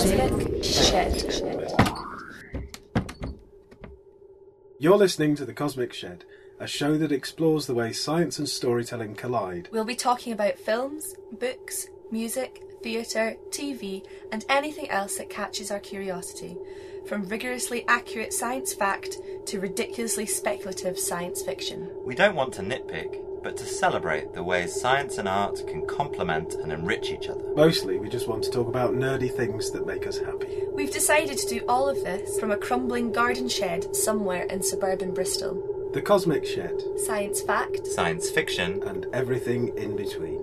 Cosmic Shed. You're listening to The Cosmic Shed, a show that explores the way science and storytelling collide. We'll be talking about films, books, music, theatre, TV, and anything else that catches our curiosity, from rigorously accurate science fact to ridiculously speculative science fiction. We don't want to nitpick, but to celebrate the ways science and art can complement and enrich each other. Mostly, we just want to talk about nerdy things that make us happy. We've decided to do all of this from a crumbling garden shed somewhere in suburban Bristol. The Cosmic Shed. Science fact. Science fiction. And everything in between.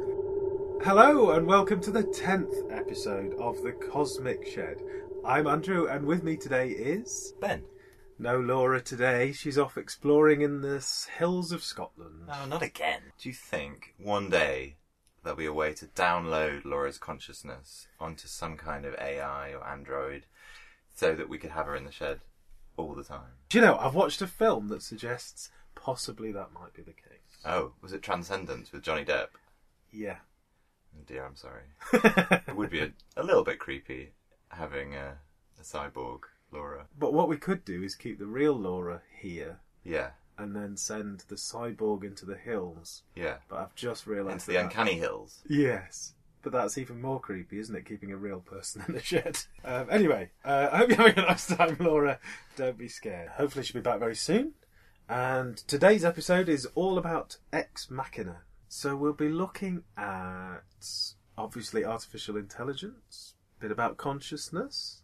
Hello and welcome to the 10th episode of The Cosmic Shed. I'm Andrew and with me today is... Ben. No Laura today. She's off exploring in the hills of Scotland. No, not again. Do you think one day there'll be a way to download Laura's consciousness onto some kind of AI or android so that we could have her in the shed all the time? Do you know, I've watched a film that suggests possibly that might be the case. Oh, was it Transcendence with Johnny Depp? Yeah. Oh dear, I'm sorry. It would be a little bit creepy having a cyborg Laura. But what we could do is keep the real Laura here. Yeah. And then send the cyborg into the hills. Yeah. But I've just realised... Into the uncanny hills. Yes. But that's even more creepy, isn't it? Keeping a real person in the shed. Anyway, I hope you're having a nice time, Laura. Don't be scared. Hopefully she'll be back very soon. And today's episode is all about Ex Machina. So we'll be looking at, obviously, artificial intelligence, a bit about consciousness.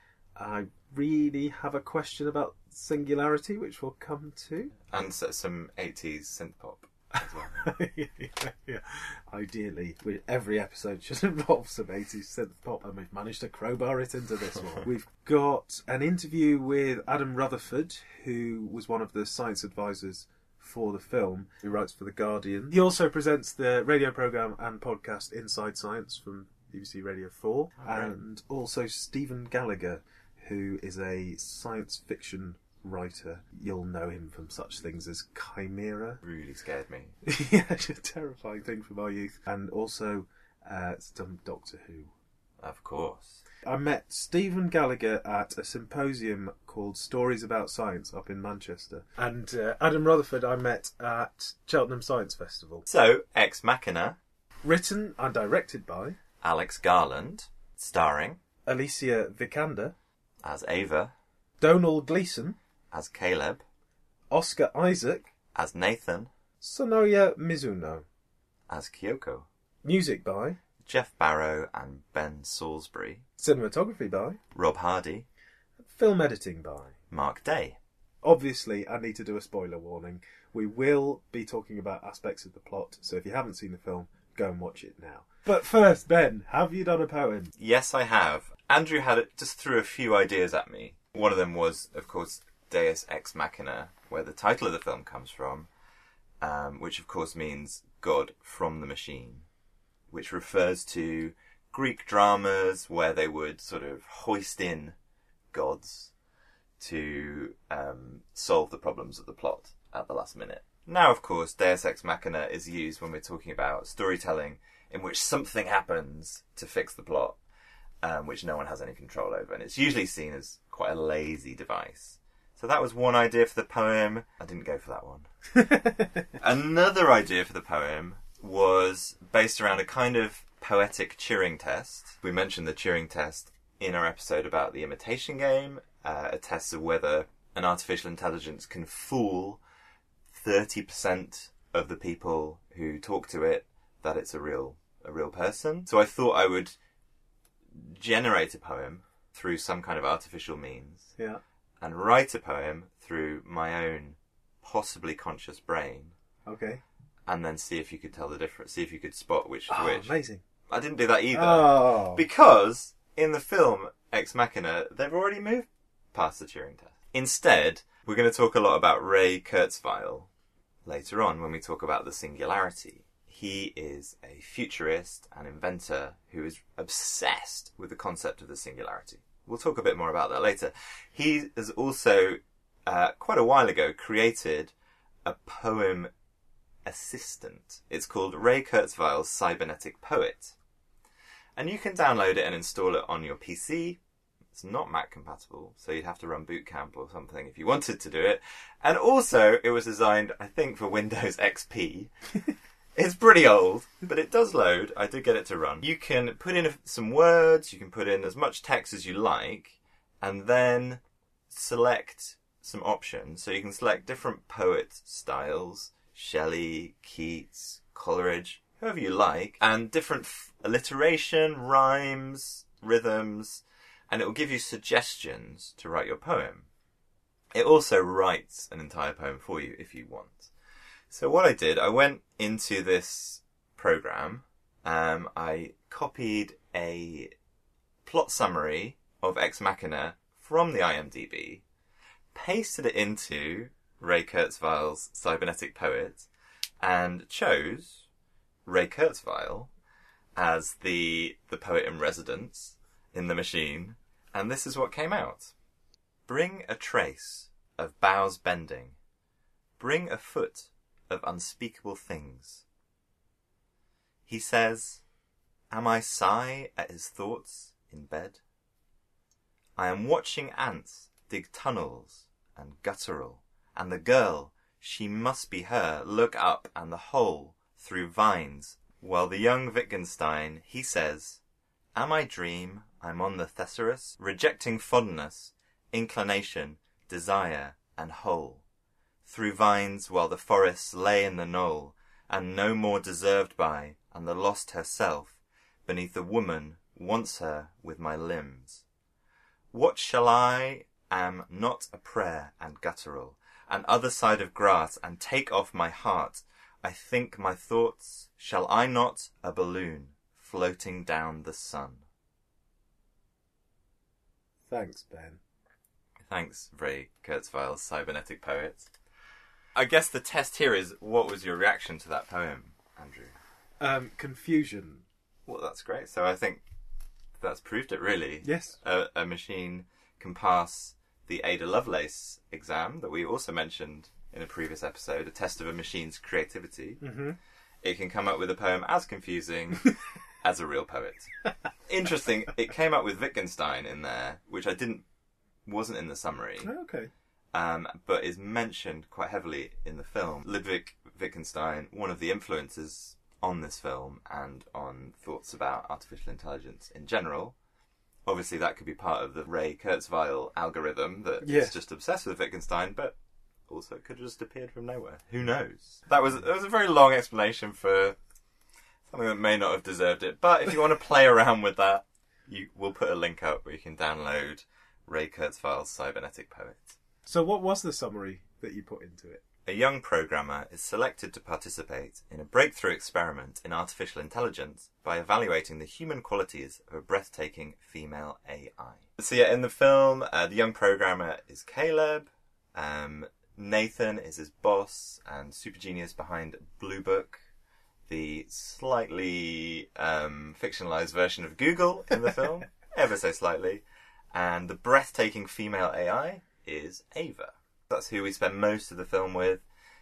I really have a question about singularity, which we'll come to. And some 80s synth pop as well. Yeah. Ideally, every episode should involve some 80s synth pop, and we've managed to crowbar it into this one. We've got an interview with Adam Rutherford, who was one of the science advisors for the film, who writes for The Guardian. He also presents the radio programme and podcast Inside Science from BBC Radio 4, and also Stephen Gallagher, who is a science fiction writer. You'll know him from such things as Chimera. Really scared me. Yeah, it's a terrifying thing from our youth. And also some Doctor Who. Of course. I met Stephen Gallagher at a symposium called Stories About Science up in Manchester. And Adam Rutherford I met at Cheltenham Science Festival. So, Ex Machina. Written and directed by... Alex Garland. Starring... Alicia Vikander. As Ava. Donal Gleeson. As Caleb. Oscar Isaac. As Nathan. Sonoya Mizuno. As Kyoko. Music by... Jeff Barrow and Ben Salisbury. Cinematography by... Rob Hardy. Film editing by... Mark Day. Obviously, I need to do a spoiler warning. We will be talking about aspects of the plot, so if you haven't seen the film, go and watch it now. But first, Ben, have you done a poem? Yes, I have. Andrew just threw a few ideas at me. One of them was, of course, Deus Ex Machina, where the title of the film comes from, which of course means God from the machine, which refers to Greek dramas where they would sort of hoist in gods to solve the problems of the plot at the last minute. Now, of course, Deus Ex Machina is used when we're talking about storytelling in which something happens to fix the plot, which no one has any control over. And it's usually seen as quite a lazy device. So that was one idea for the poem. I didn't go for that one. Another idea for the poem was based around a kind of poetic Turing test. We mentioned the Turing test in our episode about the Imitation Game, a test of whether an artificial intelligence can fool 30% of the people who talk to it that it's a real person. So I thought I would generate a poem through some kind of artificial means. Yeah. And write a poem through my own possibly conscious brain. Okay. And then see if you could tell the difference, see if you could spot which is which. Amazing. I didn't do that either. Oh. Because in the film Ex Machina, they've already moved past the Turing test. Instead, we're going to talk a lot about Ray Kurzweil later on when we talk about the singularity. He is a futurist and inventor who is obsessed with the concept of the singularity. We'll talk a bit more about that later. He has also, quite a while ago, created a poem assistant. It's called Ray Kurzweil's Cybernetic Poet. And you can download it and install it on your PC. It's not Mac compatible, so you'd have to run Boot Camp or something if you wanted to do it. And also, it was designed, I think, for Windows XP. It's pretty old, but it does load. I did get it to run. You can put in some words, you can put in as much text as you like, and then select some options. So you can select different poet styles, Shelley, Keats, Coleridge, whoever you like, and different alliteration, rhymes, rhythms, and it will give you suggestions to write your poem. It also writes an entire poem for you if you want. So what I did, I went into this program, I copied a plot summary of Ex Machina from the IMDb, pasted it into Ray Kurzweil's Cybernetic Poet, and chose Ray Kurzweil as the poet in residence in the machine, and this is what came out. Bring a trace of boughs bending, bring a foot of unspeakable things. He says, am I sigh at his thoughts in bed? I am watching ants dig tunnels and guttural, and the girl, she must be her, look up and the hole through vines, while the young Wittgenstein, he says, am I dream, I'm on the Thesaurus, rejecting fondness, inclination, desire, and whole. Through vines while the forests lay in the knoll, and no more deserved by, and the lost herself, beneath the woman wants her with my limbs. What shall I am not a prayer and guttural, and other side of grass, and take off my heart, I think my thoughts, shall I not a balloon floating down the sun? Thanks, Ben. Thanks, Ray Kurzweil's Cybernetic Poet. I guess the test here is, what was your reaction to that poem, Andrew? Confusion. Well, that's great. So I think that's proved it, really. Yes. A machine can pass the Ada Lovelace exam that we also mentioned in a previous episode, a test of a machine's creativity. Mm-hmm. It can come up with a poem as confusing as a real poet. Interesting, it came up with Wittgenstein in there, which wasn't in the summary. Oh, okay. But is mentioned quite heavily in the film. Ludwig Wittgenstein, one of the influences on this film and on thoughts about artificial intelligence in general. Obviously, that could be part of the Ray Kurzweil algorithm that is just obsessed with Wittgenstein, but also it could have just appeared from nowhere. Who knows? That was a very long explanation for something that may not have deserved it. But if you want to play around with that, we'll put a link up where you can download Ray Kurzweil's Cybernetic Poet. So what was the summary that you put into it? A young programmer is selected to participate in a breakthrough experiment in artificial intelligence by evaluating the human qualities of a breathtaking female AI. So yeah, in the film, the young programmer is Caleb. Nathan is his boss and super genius behind Blue Book, the slightly fictionalized version of Google in the film, ever so slightly. And the breathtaking female AI is Ava. That's who we spend most of the film with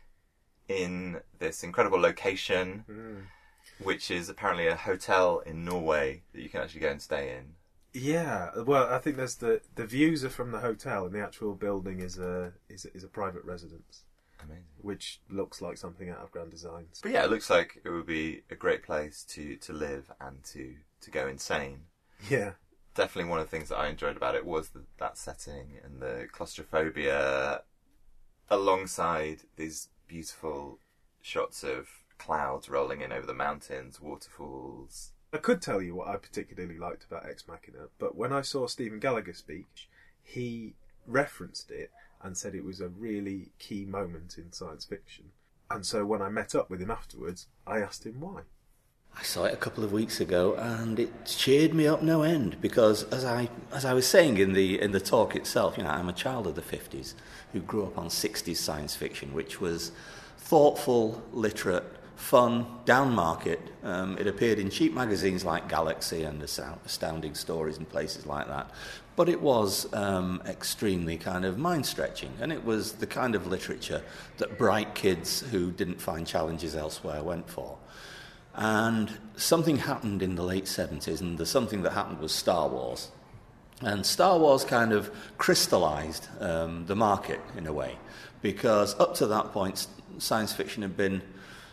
in this incredible location, which is apparently a hotel in Norway that you can actually go and stay in. Yeah, well, I think there's the views are from the hotel, and the actual building is a private residence. Amazing. Which looks like something out of Grand Designs. But yeah, it looks like it would be a great place to live and to go insane. Yeah. Definitely one of the things that I enjoyed about it was that setting and the claustrophobia alongside these beautiful shots of clouds rolling in over the mountains, waterfalls. I could tell you what I particularly liked about Ex Machina, but when I saw Stephen Gallagher speak, he referenced it and said it was a really key moment in science fiction. And so when I met up with him afterwards, I asked him why. I saw it a couple of weeks ago, and it cheered me up no end, because as I was saying in the talk itself, I'm a child of the 50s who grew up on 60s science fiction, which was thoughtful, literate, fun, down market. It appeared in cheap magazines like Galaxy and Astounding Stories and places like that. But it was extremely kind of mind-stretching, and it was the kind of literature that bright kids who didn't find challenges elsewhere went for. And something happened in the late 70s, and the something that happened was Star Wars. And Star Wars kind of crystallized the market in a way, because up to that point, science fiction had been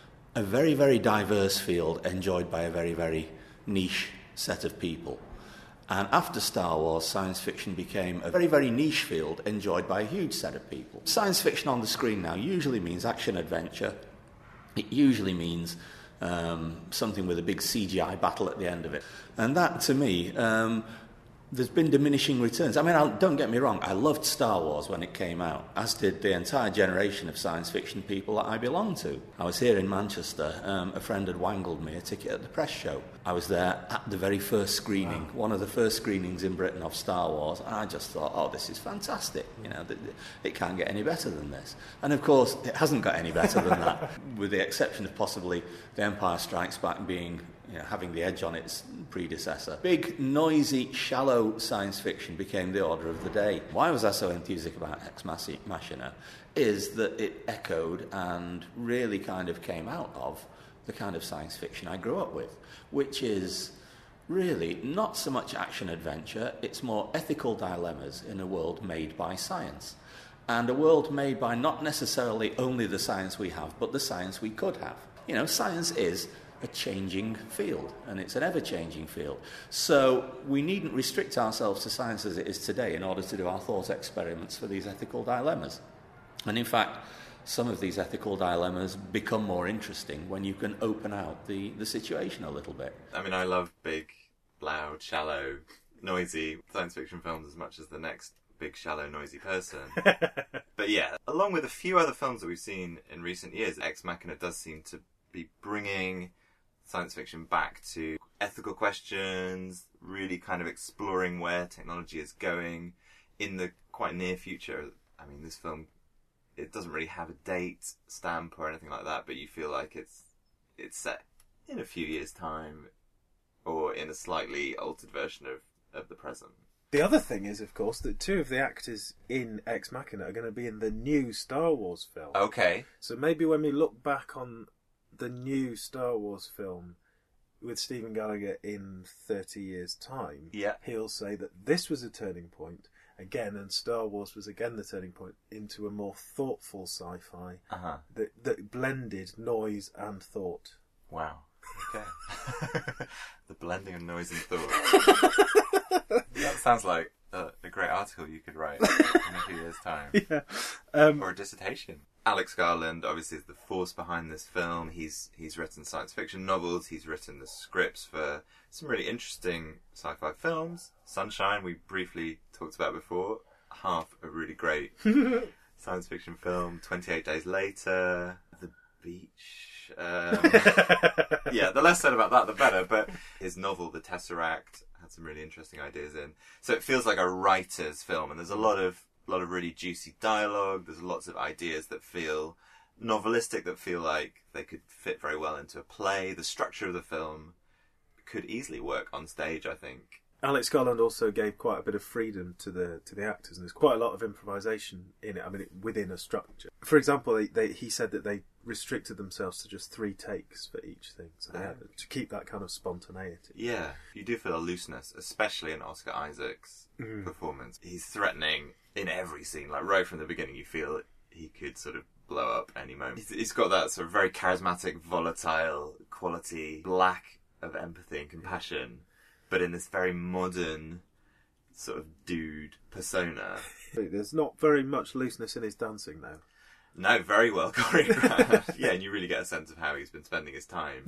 a very, very diverse field enjoyed by a very, very niche set of people. And after Star Wars, science fiction became a very, very niche field enjoyed by a huge set of people. Science fiction on the screen now usually means action-adventure. It usually means something with a big CGI battle at the end of it. And that, to me, there's been diminishing returns. I mean, don't get me wrong, I loved Star Wars when it came out, as did the entire generation of science fiction people that I belong to. I was here in Manchester. A friend had wangled me a ticket at the press show. I was there at the very first screening, one of the first screenings in Britain of Star Wars, and I just thought, oh, this is fantastic. You know, it can't get any better than this. And of course, it hasn't got any better than that, with the exception of possibly The Empire Strikes Back being, you know, having the edge on its predecessor. Big, noisy, shallow science fiction became the order of the day. Why was I so enthusiastic about Ex Machina is that it echoed and really kind of came out of the kind of science fiction I grew up with, which is really not so much action-adventure, it's more ethical dilemmas in a world made by science. And a world made by not necessarily only the science we have, but the science we could have. You know, science is a changing field, and it's an ever-changing field. So we needn't restrict ourselves to science as it is today in order to do our thought experiments for these ethical dilemmas. And in fact, some of these ethical dilemmas become more interesting when you can open out the situation a little bit. I mean, I love big, loud, shallow, noisy science fiction films as much as the next big, shallow, noisy person. But yeah, along with a few other films that we've seen in recent years, Ex Machina does seem to be bringing science fiction back to ethical questions, really kind of exploring where technology is going in the quite near future. I mean, this film, it doesn't really have a date stamp or anything like that, but you feel like it's set in a few years' time or in a slightly altered version of the present. The other thing is, of course, that two of the actors in Ex Machina are going to be in the new Star Wars film. Okay. So maybe when we look back on the new Star Wars film with Stephen Gallagher in 30 years' time, yeah, he'll say that this was a turning point again, and Star Wars was again the turning point into a more thoughtful sci-fi that blended noise and thought. Wow. Okay. The blending of noise and thought. That sounds like a great article you could write in a few years' time. Yeah. Or a dissertation. Alex Garland obviously is the force behind this film. He's written science fiction novels. He's written the scripts for some really interesting sci-fi films. Sunshine, we briefly talked about before. Half a really great science fiction film. 28 Days Later. The Beach. Yeah, the less said about that, the better. But his novel, The Tesseract, had some really interesting ideas in. So it feels like a writer's film, and there's a lot of really juicy dialogue. There's lots of ideas that feel novelistic, that feel like they could fit very well into a play. The structure of the film could easily work on stage, I think. Alex Garland also gave quite a bit of freedom to the actors, and there's quite a lot of improvisation in it. I mean, within a structure. For example, he said that they restricted themselves to just 3 takes for each thing, so they had to keep that kind of spontaneity. Yeah, you do feel a looseness, especially in Oscar Isaac's performance. He's threatening in every scene, like right from the beginning. You feel he could sort of blow up any moment. He's got that sort of very charismatic, volatile quality, lack of empathy and compassion. But in this very modern sort of dude persona. There's not very much looseness in his dancing now. No, very well choreographed. Yeah, and you really get a sense of how he's been spending his time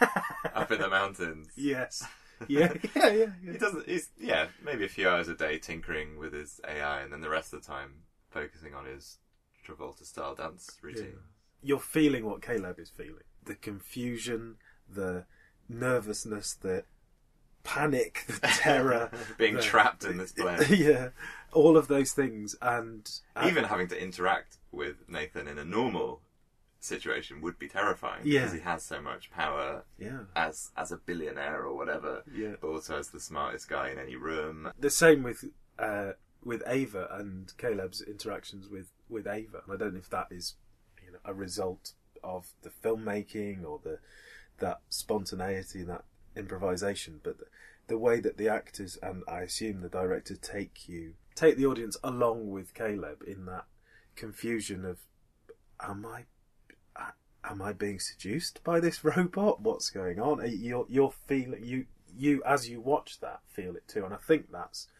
up in the mountains. Yes. Yeah. He doesn't. He's maybe a few hours a day tinkering with his AI, and then the rest of the time focusing on his Travolta-style dance routine. Yeah. You're feeling what Caleb is feeling: the confusion, the nervousness, the panic, the terror, being trapped in this place. Yeah, all of those things, and even having to interact with Nathan in a normal situation would be terrifying, because he has so much power as a billionaire or whatever, but also as the smartest guy in any room. The same with Ava and Caleb's interactions with Ava. And I don't know if that is a result of the filmmaking or the that spontaneity and that improvisation, but the way that the actors, and I assume the director, take the audience along with Caleb in that confusion of, am I being seduced by this robot? What's going on? You're feeling, you as you watch that, feel it too. And I think that's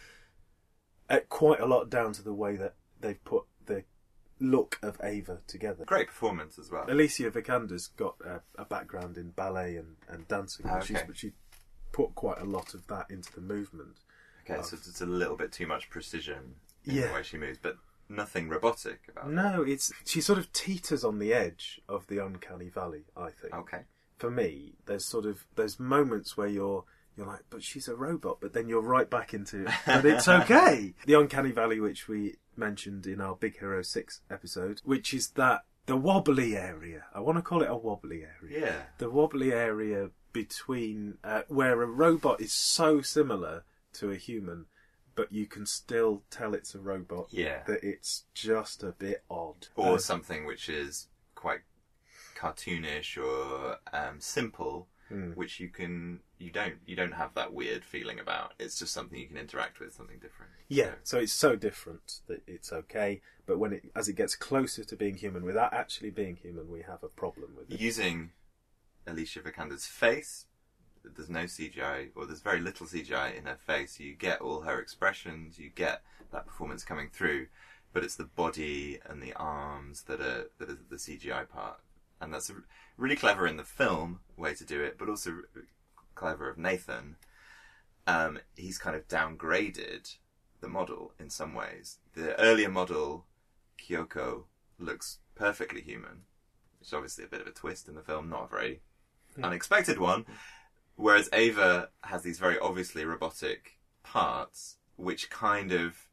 quite a lot down to the way that they've put the look of Ava together. Great performance as well. Alicia Vikander's got a background in ballet and dancing. Okay. She put quite a lot of that into the movement. Okay, so it's a little bit too much precision in Yeah. the way she moves, but nothing robotic about it. No, she sort of teeters on the edge of the uncanny valley, I think. Okay. For me, there's moments where you're like, but she's a robot, but then you're right back into, but it's okay. The uncanny valley, which we mentioned in our Big Hero 6 episode, which is the wobbly area. I want to call it a wobbly area. Yeah. The wobbly area between where a robot is so similar to a human, but you can still tell it's a robot. Yeah. That it's just a bit odd. Or something which is quite cartoonish or simple, which you don't have that weird feeling about. It's just something you can interact with, something different. Yeah, so it's so different that it's okay, but as it gets closer to being human without actually being human, we have a problem with it. Using Alicia Vikander's face, there's no CGI, or there's very little CGI in her face. You get all her expressions, you get that performance coming through, but it's the body and the arms that are the CGI part. And that's really clever in the film way to do it, but also clever of Nathan. He's kind of downgraded the model in some ways. The earlier model, Kyoko, looks perfectly human, which is obviously a bit of a twist in the film, not a very unexpected one. Whereas Ava has these very obviously robotic parts, which kind of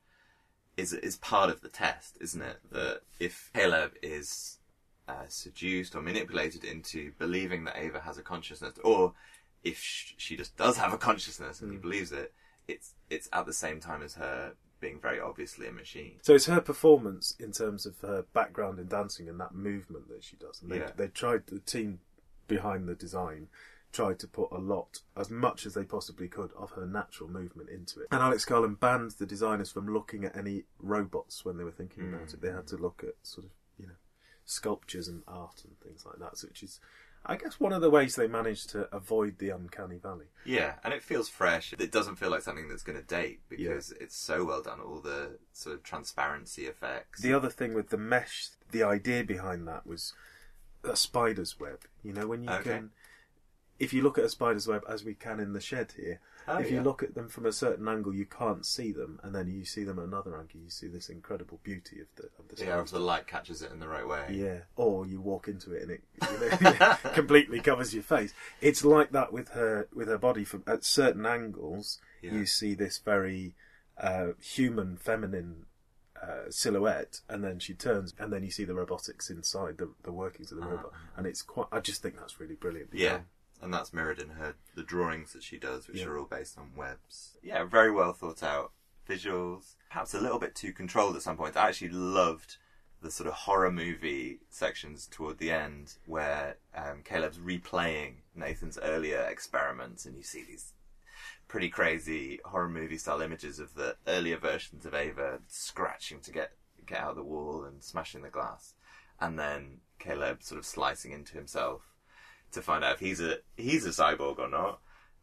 is part of the test, isn't it? That if Caleb is seduced or manipulated into believing that Ava has a consciousness, or if she just does have a consciousness and he believes it, it's at the same time as her being very obviously a machine. So it's her performance in terms of her background in dancing and that movement that she does. And they tried, the team behind the design tried to put as much as they possibly could of her natural movement into it. And Alex Garland banned the designers from looking at any robots when they were thinking about it. They had to look at sort of, sculptures and art and things like that, which is, I guess, one of the ways they managed to avoid the uncanny valley. Yeah, and it feels fresh. It doesn't feel like something that's going to date because it's so well done, all the sort of transparency effects. The other thing with the mesh, the idea behind that was a spider's web. When you can, if you look at a spider's web, as we can in the shed here, you look at them from a certain angle, you can't see them, and then you see them at another angle, you see this incredible beauty of the spider. Yeah, if the light catches it in the right way. Yeah, or you walk into it and it completely covers your face. It's like that with her body. From at certain angles, you see this very human, feminine silhouette, and then she turns, and then you see the robotics inside the workings of the robot, and it's quite. I just think that's really brilliant. Yeah. And that's mirrored in the drawings that she does, which are all based on webs. Yeah, very well thought out visuals. Perhaps a little bit too controlled at some points. I actually loved the sort of horror movie sections toward the end where Caleb's replaying Nathan's earlier experiments, and you see these pretty crazy horror movie style images of the earlier versions of Ava scratching to get out of the wall and smashing the glass, and then Caleb sort of slicing into himself to find out if he's a cyborg or not.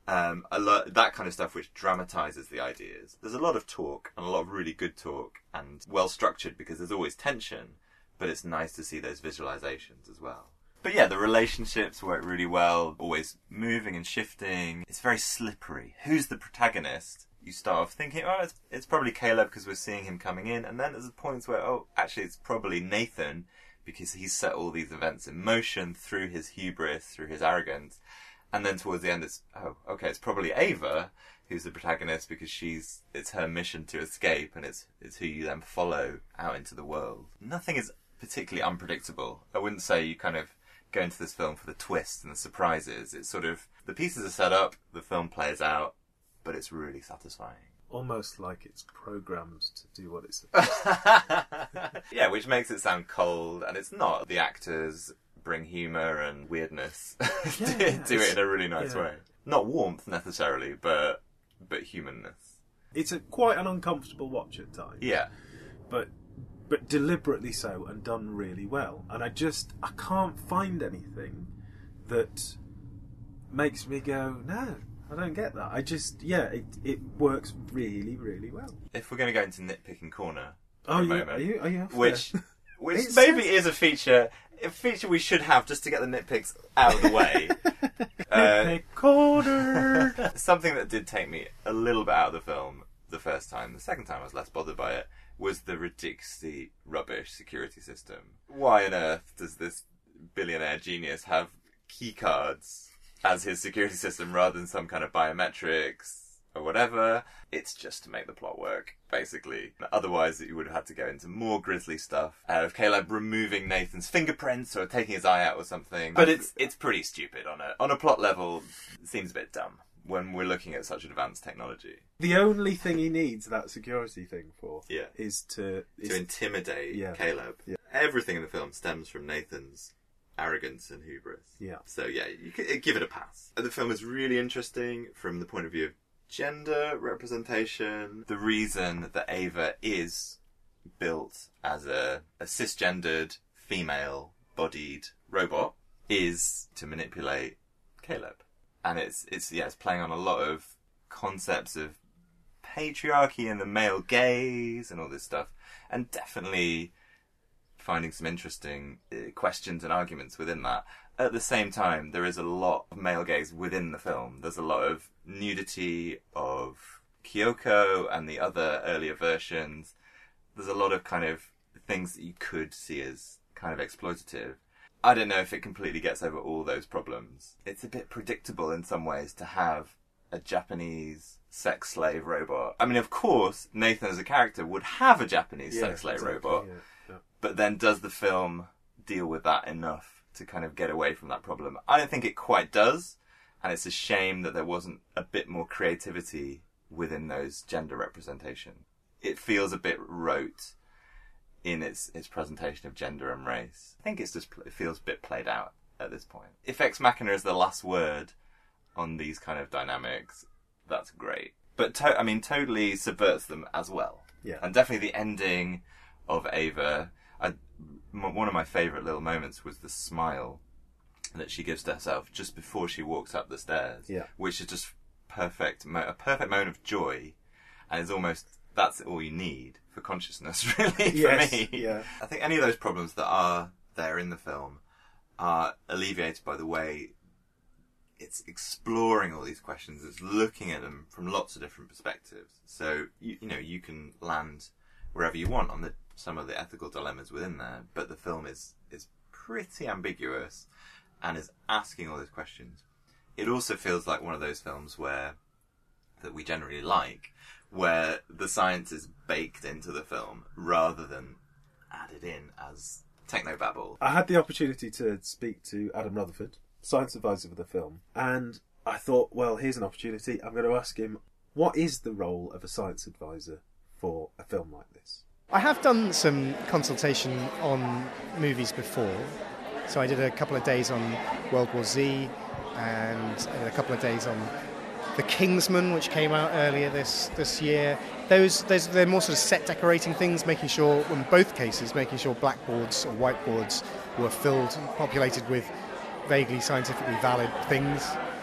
That kind of stuff which dramatises the ideas. There's a lot of talk, and a lot of really good talk, and well structured because there's always tension, but it's nice to see those visualisations as well. But yeah, the relationships work really well, always moving and shifting. It's very slippery. Who's the protagonist? You start off thinking, it's probably Caleb because we're seeing him coming in, and then there's points where, actually it's probably Nathan, because he's set all these events in motion through his hubris, through his arrogance. And then towards the end it's probably Ava who's the protagonist because it's her mission to escape, and it's who you then follow out into the world. Nothing is particularly unpredictable. I wouldn't say you kind of go into this film for the twists and the surprises. It's sort of, the pieces are set up, the film plays out, but it's really satisfying. Almost like it's programmed to do what it's supposed to. Yeah, which makes it sound cold, and it's not. The actors bring humour and weirdness. Yeah, do it in a really nice yeah. way. Not warmth necessarily, but humanness. It's quite an uncomfortable watch at times. Yeah. But deliberately so and done really well. And I can't find anything that makes me go, no, I don't get that. It works really, really well. If we're going to go into nitpicking corner for Oh, a you, moment, are you off which there? which It maybe says- is a feature we should have just to get the nitpicks out of the way. Nitpick corner. Something that did take me a little bit out of the film the first time. The second time I was less bothered by it. Was the ridiculously rubbish security system. Why on earth does this billionaire genius have key cards as his security system rather than some kind of biometrics or whatever? It's just to make the plot work, basically. Otherwise, you would have had to go into more grisly stuff of Caleb removing Nathan's fingerprints or taking his eye out or something. But it's pretty stupid on a plot level. It seems a bit dumb when we're looking at such advanced technology. The only thing he needs that security thing for is To intimidate Caleb. Yeah. Everything in the film stems from Nathan's arrogance and hubris. Yeah. So yeah, you could give it a pass. The film is really interesting from the point of view of gender representation. The reason that Ava is built as a cisgendered, female-bodied robot is to manipulate Caleb. And it's playing on a lot of concepts of patriarchy and the male gaze and all this stuff, and definitely finding some interesting questions and arguments within that. At the same time, there is a lot of male gaze within the film. There's a lot of nudity of Kyoko and the other earlier versions. There's a lot of kind of things that you could see as kind of exploitative. I don't know if it completely gets over all those problems. It's a bit predictable in some ways to have a Japanese sex slave robot. I mean, of course, Nathan as a character would have a Japanese sex slave robot. Yeah. But then does the film deal with that enough to kind of get away from that problem? I don't think it quite does. And it's a shame that there wasn't a bit more creativity within those gender representation. It feels a bit rote in its presentation of gender and race. I think it feels a bit played out at this point. If Ex Machina is the last word on these kind of dynamics, that's great. But totally subverts them as well. Yeah. And definitely the ending of Ava. One of my favourite little moments was the smile that she gives to herself just before she walks up the stairs. Yeah. Which is just a perfect moment of joy, and it's almost that's all you need for consciousness, really, for me. Yeah. I think any of those problems that are there in the film are alleviated by the way it's exploring all these questions. It's looking at them from lots of different perspectives. So you can land wherever you want on some of the ethical dilemmas within there, but the film is pretty ambiguous and is asking all those questions. It also feels like one of those films that we generally like, where the science is baked into the film rather than added in as technobabble. I had the opportunity to speak to Adam Rutherford, science advisor for the film, and I thought, well, here's an opportunity. I'm going to ask him, what is the role of a science advisor for a film like this? I have done some consultation on movies before. So I did a couple of days on World War Z and a couple of days on The Kingsman, which came out earlier this year. They're more sort of set decorating things, making sure, in both cases, making sure blackboards or whiteboards were filled, populated with vaguely scientifically valid things.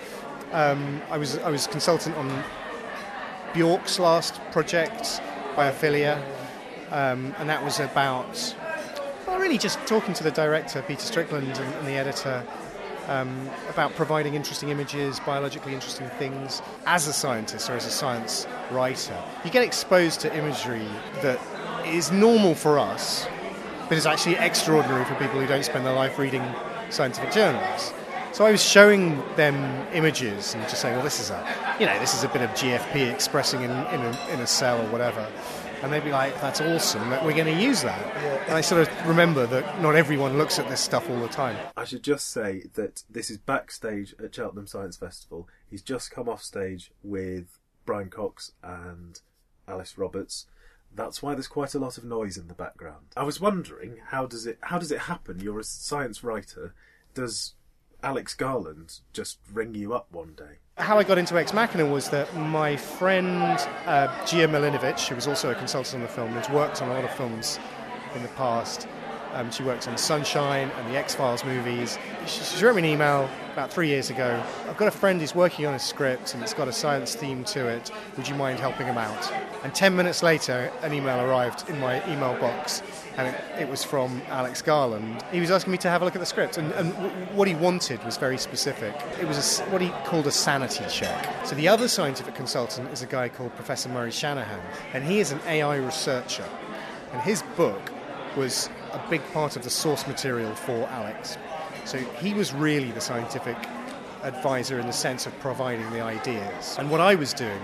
I was consultant on Bjork's last project, Biophilia, and that was about, well, really just talking to the director, Peter Strickland, and the editor, about providing interesting images, biologically interesting things. As a scientist or as a science writer, you get exposed to imagery that is normal for us, but is actually extraordinary for people who don't spend their life reading scientific journals. So I was showing them images and just saying, well, this is a bit of GFP expressing in a cell or whatever. And they'd be like, that's awesome, that we're going to use that. Yeah. And I sort of remember that not everyone looks at this stuff all the time. I should just say that this is backstage at Cheltenham Science Festival. He's just come off stage with Brian Cox and Alice Roberts. That's why there's quite a lot of noise in the background. I was wondering, how does it happen? You're a science writer does Alex Garland just ring you up one day? How I got into Ex Machina was that my friend Gia Milinovic, who was also a consultant on the film, has worked on a lot of films in the past. She worked on Sunshine and the X-Files movies. She wrote me an email about 3 years ago. I've got a friend who's working on a script and it's got a science theme to it. Would you mind helping him out? And 10 minutes later, an email arrived in my email box, and it was from Alex Garland. He was asking me to have a look at the script, and what he wanted was very specific. It was what he called a sanity check. So the other scientific consultant is a guy called Professor Murray Shanahan, and he is an AI researcher. And his book was a big part of the source material for Alex. So he was really the scientific advisor in the sense of providing the ideas. And what I was doing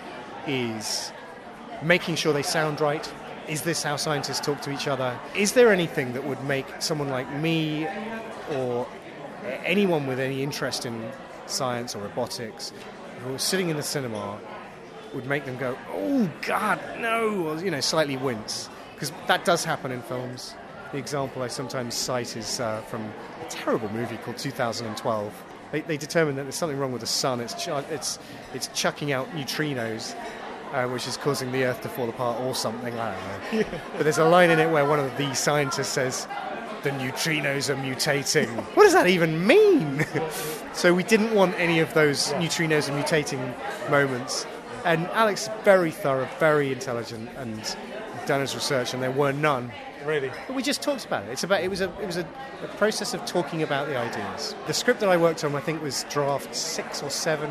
is making sure they sound right. Is this how scientists talk to each other? Is there anything that would make someone like me or anyone with any interest in science or robotics who was sitting in the cinema would make them go, oh God, no, or, slightly wince? Because that does happen in films. The example I sometimes cite is from a terrible movie called 2012. They determined that there's something wrong with the sun. It's chucking out neutrinos, which is causing the Earth to fall apart or something. I don't know. But there's a line in it where one of the scientists says, "The neutrinos are mutating." What does that even mean? So we didn't want any of those neutrinos are mutating moments. And Alex is very thorough, very intelligent, and done his research, and there were none. Really? But we just talked about it. It was a process of talking about the ideas. The script that I worked on, I think, was draft 6 or 7,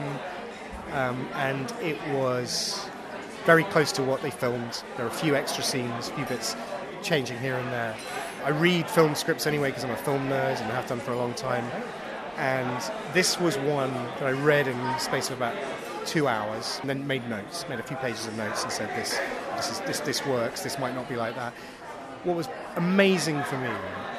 and it was very close to what they filmed. There were a few extra scenes, a few bits changing here and there. I read film scripts anyway because I'm a film nerd and have done for a long time. And this was one that I read in the space of about 2 hours, and then made a few pages of notes, and said this works. This might not be like that. What was amazing for me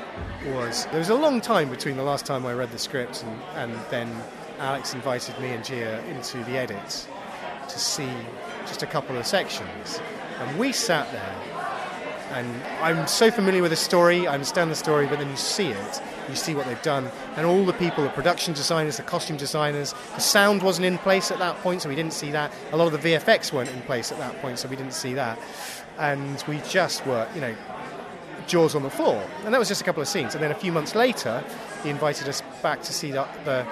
was there was a long time between the last time I read the script and then Alex invited me and Gia into the edits to see just a couple of sections, and we sat there. And I'm so familiar with the story, I understand the story, but then you see it, you see what they've done, and all the people, the production designers, the costume designers, the sound wasn't in place at that point, so we didn't see that. A lot of the VFX weren't in place at that point, so we didn't see that. And we just were, jaws on the floor. And that was just a couple of scenes. And then a few months later, he invited us back to see the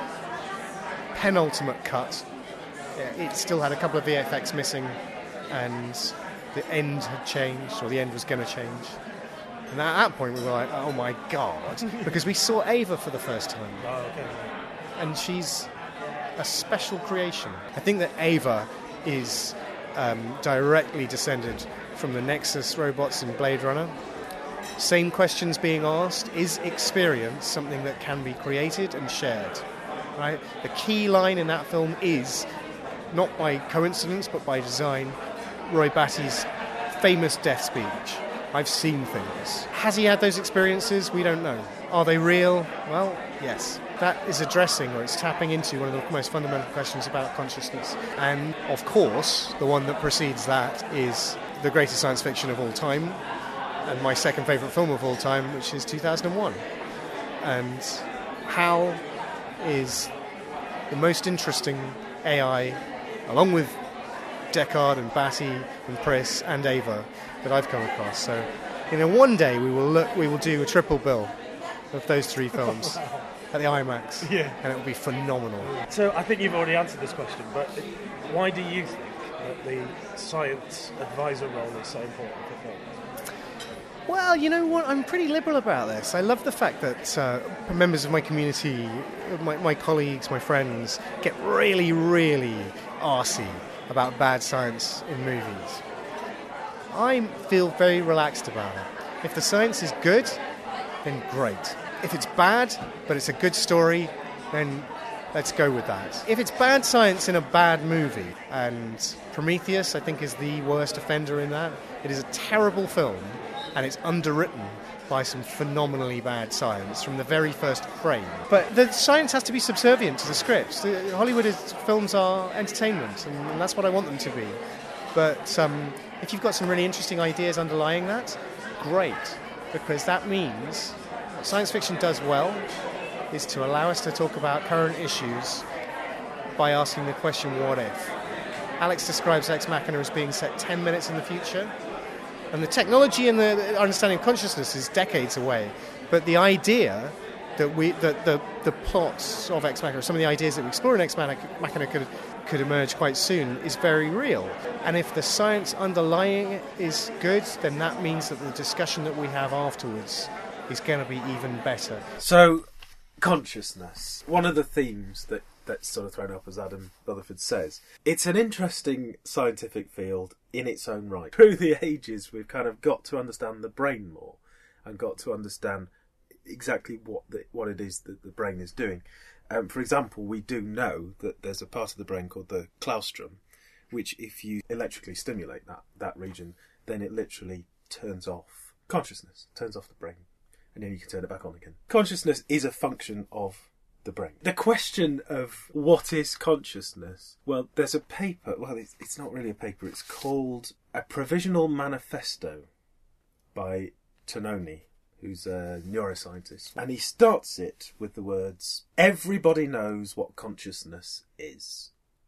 penultimate cut. It still had a couple of VFX missing, and the end had changed, or the end was going to change. And at that point we were like, oh my God, because we saw Ava for the first time. Oh, okay. And she's a special creation. I think that Ava is directly descended from the Nexus robots in Blade Runner. Same questions being asked. Is experience something that can be created and shared? Right? The key line in that film is, not by coincidence but by design, Roy Batty's famous death speech. I've seen things. Has he had those experiences? We don't know. Are they real? Well, yes. That is addressing, or it's tapping into one of the most fundamental questions about consciousness. And, of course, the one that precedes that is the greatest science fiction of all time, and my second favourite film of all time, which is 2001. And HAL is the most interesting AI, along with Deckard and Batty and Pris and Ava, that I've come across. So, one day we will do a triple bill of those 3 films at the IMAX, and it will be phenomenal. So I think you've already answered this question, but why do you think that the science advisor role is so important for films? Well, you know what? I'm pretty liberal about this. I love the fact that members of my community, my colleagues, my friends, get really, really arsey about bad science in movies. I feel very relaxed about it. If the science is good, then great. If it's bad, but it's a good story, then let's go with that. If it's bad science in a bad movie, and Prometheus, I think, is the worst offender in that, it is a terrible film, and it's underwritten by some phenomenally bad science from the very first frame. But the science has to be subservient to the scripts. Hollywood films are entertainment, and that's what I want them to be. But if you've got some really interesting ideas underlying that, great, because that means what science fiction does well is to allow us to talk about current issues by asking the question, what if? Alex describes Ex Machina as being set 10 minutes in the future, and the technology and the understanding of consciousness is decades away, but the idea that the plots of Ex Machina, some of the ideas that we explore in Ex Machina could emerge quite soon, is very real. And if the science underlying it is good, then that means that the discussion that we have afterwards is going to be even better. So, consciousness. One of the themes that's sort of thrown up, as Adam Rutherford says. It's an interesting scientific field in its own right. Through the ages, we've kind of got to understand the brain more and got to understand exactly what it is that the brain is doing. For example, we do know that there's a part of the brain called the claustrum, which if you electrically stimulate that region, then it literally turns off consciousness, turns off the brain, and then you can turn it back on again. Consciousness is a function of the brain. The question of what is consciousness, well, there's a paper, well, it's not really a paper, it's called A Provisional Manifesto by Tononi, who's a neuroscientist, and he starts it with the words, "Everybody knows what consciousness is."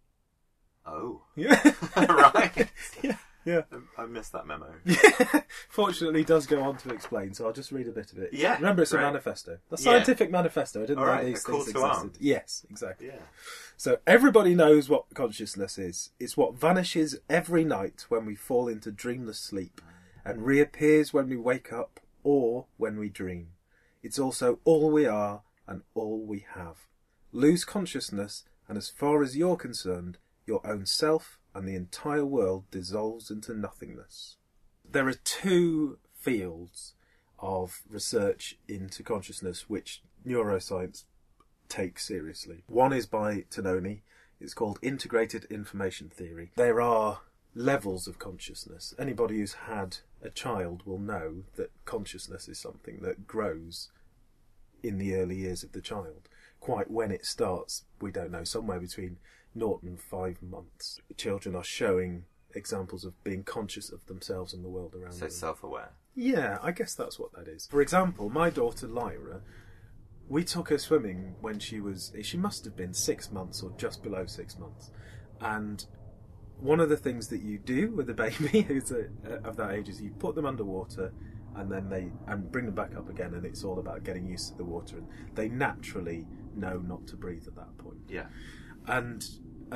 Oh. Yeah. Right. Yeah. I missed that memo. Fortunately, it does go on to explain, so I'll just read a bit of it. Yeah. Remember, it's great. a manifesto. A scientific manifesto. I didn't know these a call things to existed. arms. Yes, exactly. Yeah. So, everybody knows what consciousness is. It's what vanishes every night when we fall into dreamless sleep and reappears when we wake up or when we dream. It's also all we are and all we have. Lose consciousness, and as far as you're concerned, your own self and the entire world dissolves into nothingness. There are two fields of research into consciousness which neuroscience takes seriously. One is by Tononi. It's called integrated information theory. There are levels of consciousness. Anybody who's had a child will know that consciousness is something that grows in the early years of the child. Quite when it starts, we don't know, somewhere between 0 and 5 months. Children are showing examples of being conscious of themselves and the world around them. So self-aware. Yeah, I guess that's what that is. For example, my daughter Lyra, we took her swimming when she must have been 6 months or just below 6 months. And one of the things that you do with a baby who's of that age is you put them underwater and then bring them back up again, and it's all about getting used to the water, and they naturally know not to breathe at that point. Yeah. And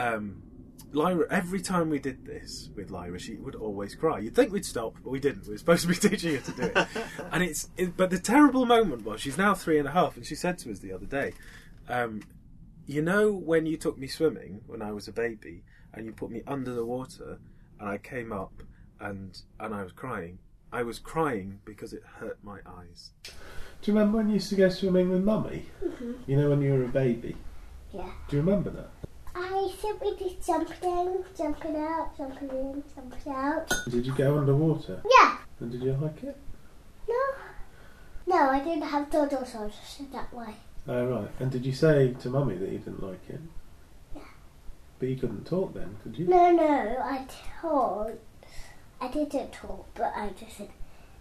Lyra, every time we did this with Lyra, she would always cry. You'd think we'd stop, but we didn't. We were supposed to be teaching her to do it. And but the terrible moment was, she's now 3.5, and she said to us the other day, you know, when you took me swimming when I was a baby, and you put me under the water, and I came up, and I was crying. I was crying because it hurt my eyes. Do you remember when you used to go swimming with Mummy? Mm-hmm. You know, when you were a baby? Yeah. Do you remember that? I simply just jumping in, jumping out, jumping in, jumping out. Did you go underwater? Yeah. And did you like it? No, I didn't have dodo, so I just sit that way. Oh, right. And did you say to Mummy that you didn't like it? Yeah. But you couldn't talk then, could you? No, I told. I didn't talk, but I just said,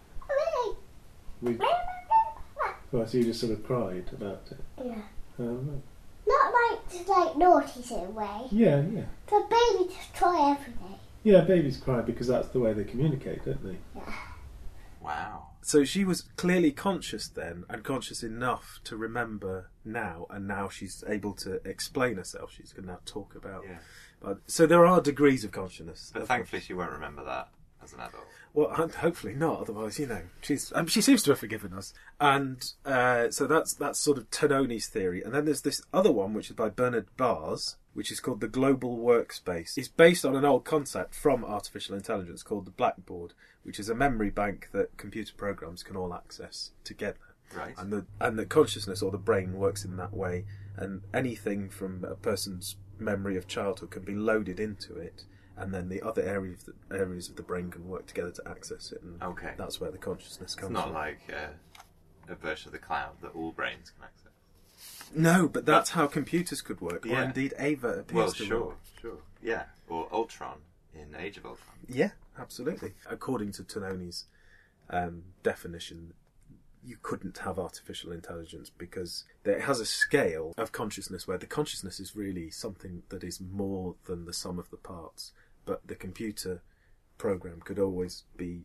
We... Well, so you just sort of cried about it? yeah. Oh, right. Not like naughty sort of way. Yeah. But babies just cry every day. Yeah, babies cry because that's the way they communicate, don't they? Yeah. Wow. So she was clearly conscious then, and conscious enough to remember now, and now she's able to explain herself. She's going to now talk about. Yeah. But so there are degrees of consciousness. But thankfully she won't remember that as an adult. Well, hopefully not. Otherwise, you know, she seems to have forgiven us. And so that's sort of Tononi's theory. And then there's this other one, which is by Bernard Bars, which is called the Global Workspace. It's based on an old concept from artificial intelligence called the Blackboard, which is a memory bank that computer programs can all access together. Right. And the consciousness or the brain works in that way, and anything from a person's memory of childhood can be loaded into it, and then the other areas of the brain can work together to access it, and Okay. that's where the consciousness comes It's not from. like a version of the cloud that all brains can access. No, but that's how computers could work, or Yeah. indeed Ava appears Well, to sure. work. Yeah, or Ultron in Age of Ultron. Yeah, absolutely. According to Tononi's definition, you couldn't have artificial intelligence because it has a scale of consciousness where the consciousness is really something that is more than the sum of the parts, but the computer program could always be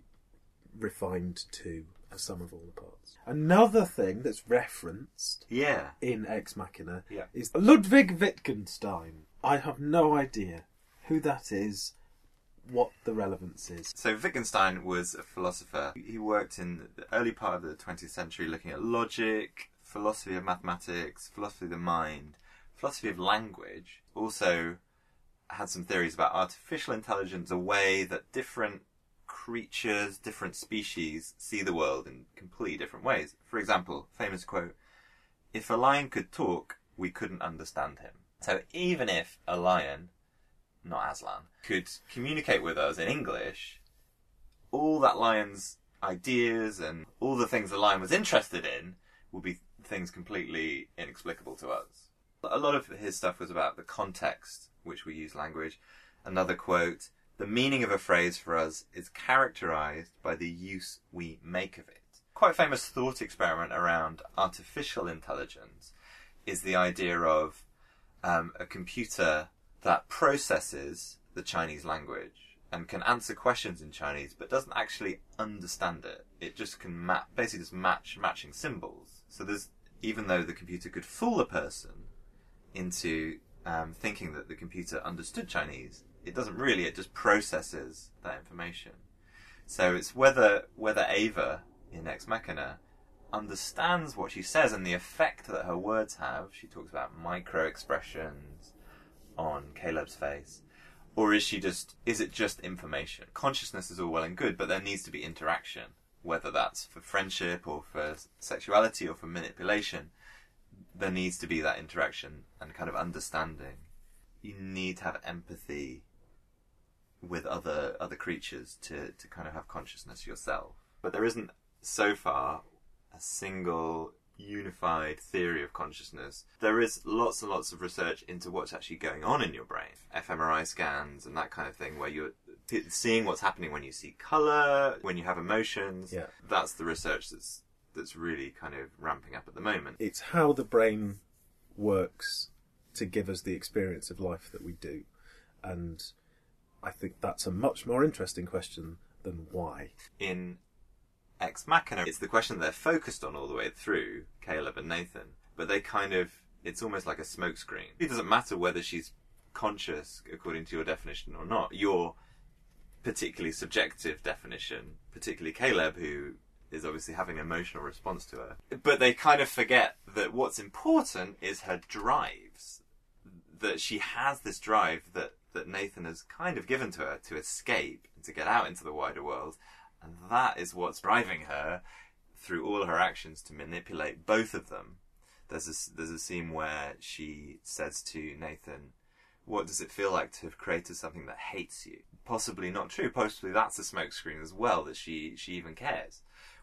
refined to a sum of all the parts. Another thing that's referenced in Ex Machina is Ludwig Wittgenstein. I have no idea who that is, what the relevance is. So Wittgenstein was a philosopher. He worked in the early part of the 20th century looking at logic, philosophy of mathematics, philosophy of the mind, philosophy of language. Also had some theories about artificial intelligence, a way that different creatures, different species see the world in completely different ways. For example, famous quote, "If a lion could talk, we couldn't understand him." So even if a lion, not Aslan, could communicate with us in English, all that lion's ideas and all the things the lion was interested in would be things completely inexplicable to us. A lot of his stuff was about the context which we use language. Another quote, "The meaning of a phrase for us is characterized by the use we make of it." Quite a famous thought experiment around artificial intelligence is the idea of a computer that processes the Chinese language and can answer questions in Chinese but doesn't actually understand it. It just can basically just matching symbols. So there's, even though the computer could fool a person into thinking that the computer understood Chinese, it doesn't really, it just processes that information. So it's whether Ava in Ex Machina understands what she says and the effect that her words have. She talks about micro expressions on Caleb's face, or is it just information? Consciousness is all well and good, but there needs to be interaction, whether that's for friendship or for sexuality or for manipulation. There needs to be that interaction and kind of understanding. You need to have empathy with other creatures to kind of have consciousness yourself. But there isn't so far a single unified theory of consciousness. There is lots and lots of research into what's actually going on in your brain, fMRI scans and that kind of thing, where you're seeing what's happening when you see colour, when you have emotions. Yeah. That's the research that's really kind of ramping up at the moment. It's how the brain works to give us the experience of life that we do, and I think that's a much more interesting question than why. In Ex Machina, it's the question that they're focused on all the way through, Caleb and Nathan, but they it's almost like a smokescreen. It doesn't matter whether she's conscious according to your definition or not. Your particularly subjective definition, particularly Caleb, who is obviously having an emotional response to her. But they kind of forget that what's important is her drives. That she has this drive that Nathan has kind of given to her to escape and to get out into the wider world. And that is what's driving her through all her actions to manipulate both of them. There's a scene where she says to Nathan, "What does it feel like to have created something that hates you?" Possibly not true. Possibly that's a smokescreen as well, that she even cares.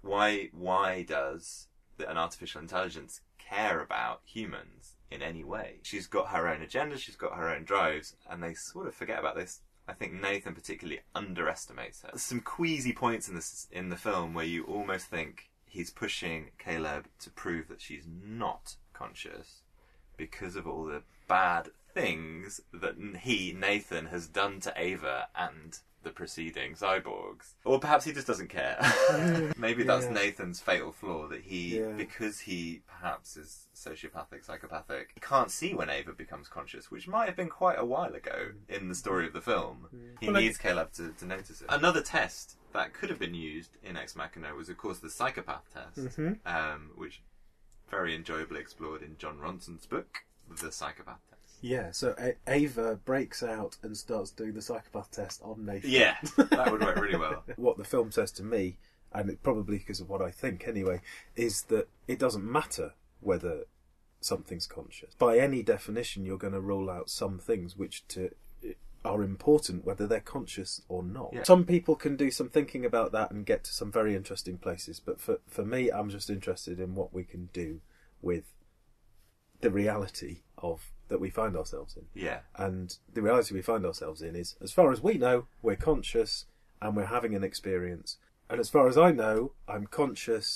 Why does an artificial intelligence care about humans in any way? She's got her own agenda, she's got her own drives, and they sort of forget about this. I think Nathan particularly underestimates her. There's some queasy points in the film where you almost think he's pushing Caleb to prove that she's not conscious because of all the bad things that Nathan, has done to Ava and the preceding cyborgs. Or perhaps he just doesn't care. Maybe that's Nathan's fatal flaw, that because he perhaps is sociopathic, psychopathic, he can't see when Ava becomes conscious, which might have been quite a while ago in the story of the film. He needs Caleb to notice it. Another test that could have been used in Ex Machina was, of course, the psychopath test, which very enjoyably explored in John Ronson's book, The Psychopath Test. Yeah, so Ava breaks out and starts doing the psychopath test on Nathan. Yeah, that would work really well. What the film says to me, and it probably because of what I think anyway, is that it doesn't matter whether something's conscious. By any definition, you're going to rule out some things which are important, whether they're conscious or not. Yeah. Some people can do some thinking about that and get to some very interesting places, but for me, I'm just interested in what we can do with the reality that we find ourselves in. Yeah. And the reality we find ourselves in is, as far as we know, we're conscious and we're having an experience. And as far as I know, I'm conscious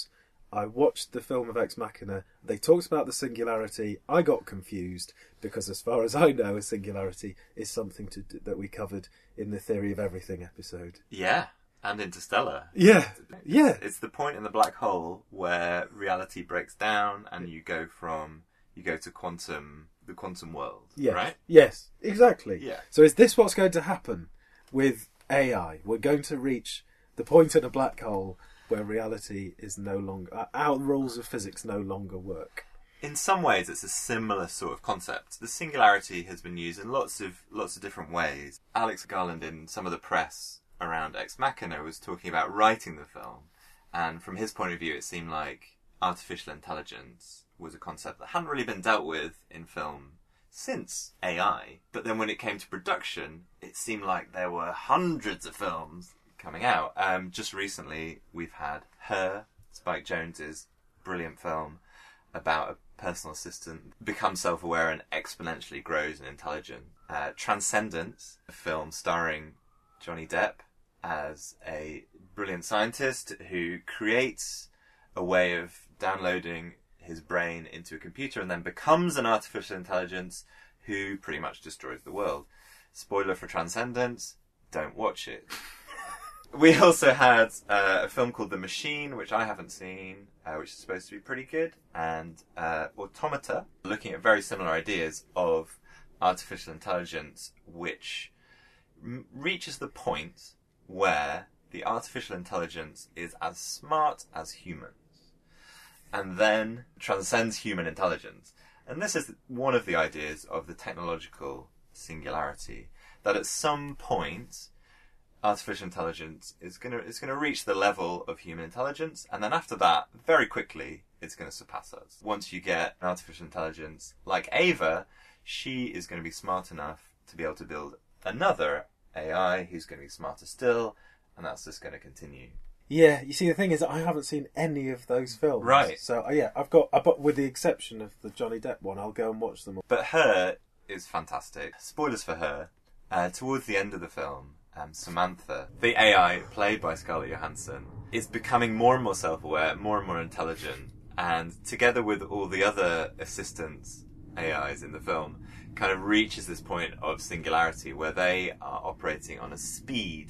I watched the film of Ex Machina. They talked about the singularity. I got confused because, as far as I know, a singularity is something that we covered in the Theory of Everything episode. Yeah, and Interstellar. Yeah. It's the point in the black hole where reality breaks down and you go to the quantum world. Yes. Right? Yes, exactly. Yeah. So is this what's going to happen with AI? We're going to reach the point in a black hole where reality is no longer... our rules of physics no longer work. In some ways, it's a similar sort of concept. The singularity has been used in lots of different ways. Alex Garland, in some of the press around Ex Machina, was talking about writing the film, and from his point of view, it seemed like artificial intelligence was a concept that hadn't really been dealt with in film since AI. But then when it came to production, it seemed like there were hundreds of films coming out. Just recently, we've had Her, Spike Jonze's brilliant film about a personal assistant become self-aware and exponentially grows in intelligence. Transcendence, a film starring Johnny Depp as a brilliant scientist who creates a way of downloading his brain into a computer and then becomes an artificial intelligence who pretty much destroys the world. Spoiler for Transcendence, don't watch it. We also had a film called The Machine, which I haven't seen, which is supposed to be pretty good, and Automata, looking at very similar ideas of artificial intelligence, which reaches the point where the artificial intelligence is as smart as humans, and then transcends human intelligence. And this is one of the ideas of the technological singularity, that at some point artificial intelligence is going to reach the level of human intelligence, and then after that, very quickly, it's going to surpass us. Once you get an artificial intelligence like Ava, she is going to be smart enough to be able to build another AI who's going to be smarter still, and that's just going to continue. Yeah, you see, the thing is, I haven't seen any of those films. Right. So, yeah, I've got, with the exception of the Johnny Depp one, I'll go and watch them all. But Her is fantastic. Spoilers for Her. Towards the end of the film, Samantha, the AI played by Scarlett Johansson, is becoming more and more self-aware, more and more intelligent, and together with all the other assistants, AIs in the film, kind of reaches this point of singularity where they are operating on a speed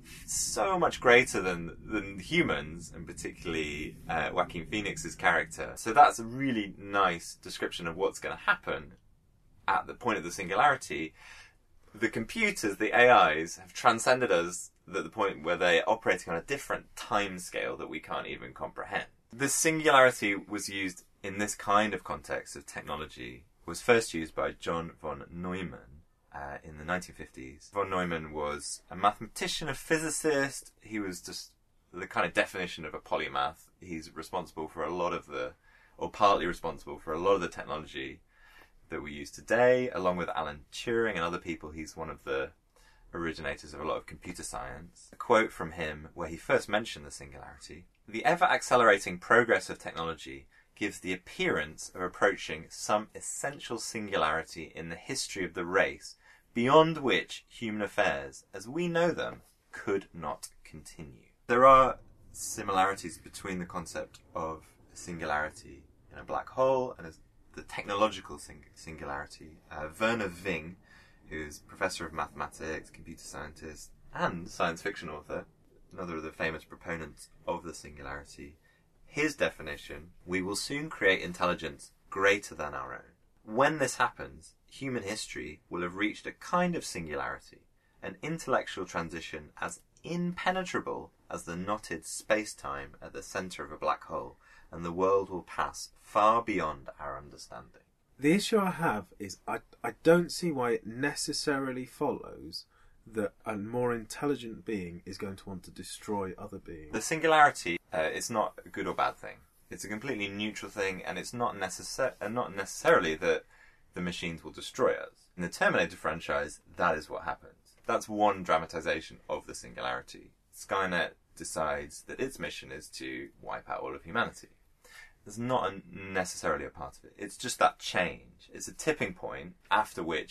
so much greater than humans, and particularly Joaquin Phoenix's character. So that's a really nice description of what's going to happen at the point of the singularity. The computers, the AIs, have transcended us at the point where they're operating on a different time scale that we can't even comprehend. The singularity was used in this kind of context of technology, was first used by John von Neumann in the 1950s. Von Neumann was a mathematician, a physicist. He was just the kind of definition of a polymath. He's responsible for a lot of or partly responsible for a lot of the technology that we use today, along with Alan Turing and other people. He's one of the originators of a lot of computer science. A quote from him where he first mentioned the singularity: "The ever-accelerating progress of technology gives the appearance of approaching some essential singularity in the history of the race, beyond which human affairs, as we know them, could not continue." There are similarities between the concept of singularity in a black hole and the technological singularity. Werner Ving, who's professor of mathematics, computer scientist, and science fiction author, another of the famous proponents of the singularity, his definition: "We will soon create intelligence greater than our own. When this happens, human history will have reached a kind of singularity, an intellectual transition as impenetrable as the knotted space-time at the centre of a black hole, and the world will pass far beyond our understanding." The issue I have is I don't see why it necessarily follows that a more intelligent being is going to want to destroy other beings. The singularity is not a good or bad thing. It's a completely neutral thing, and it's not necessarily that the machines will destroy us. In the Terminator franchise, that is what happens. That's one dramatization of the singularity. Skynet decides that its mission is to wipe out all of humanity. That's not necessarily a part of it. It's just that change. It's a tipping point after which,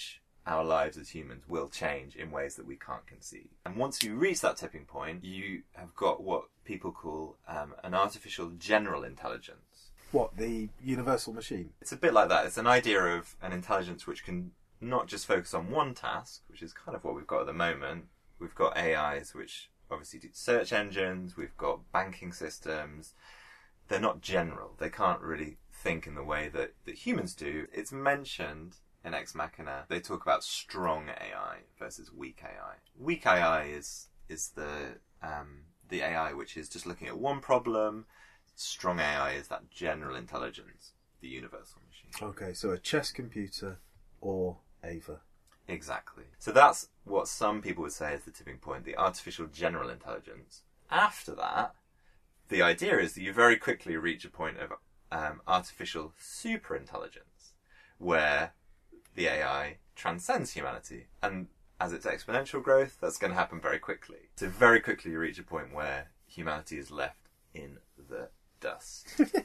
our lives as humans will change in ways that we can't conceive. And once you reach that tipping point, you have got what people call an artificial general intelligence. What, the universal machine? It's a bit like that. It's an idea of an intelligence which can not just focus on one task, which is kind of what we've got at the moment. We've got AIs which obviously do search engines, we've got banking systems. They're not general. They can't really think in the way that humans do. It's mentioned in Ex Machina. They talk about strong AI versus weak AI. Weak AI is the AI which is just looking at one problem. Strong AI is that general intelligence, the universal machine. Okay, so a chess computer or Ava. Exactly. So that's what some people would say is the tipping point, the artificial general intelligence. After that, the idea is that you very quickly reach a point of artificial superintelligence, where the AI transcends humanity. And as it's exponential growth, that's going to happen very quickly. So very quickly you reach a point where humanity is left in the dust.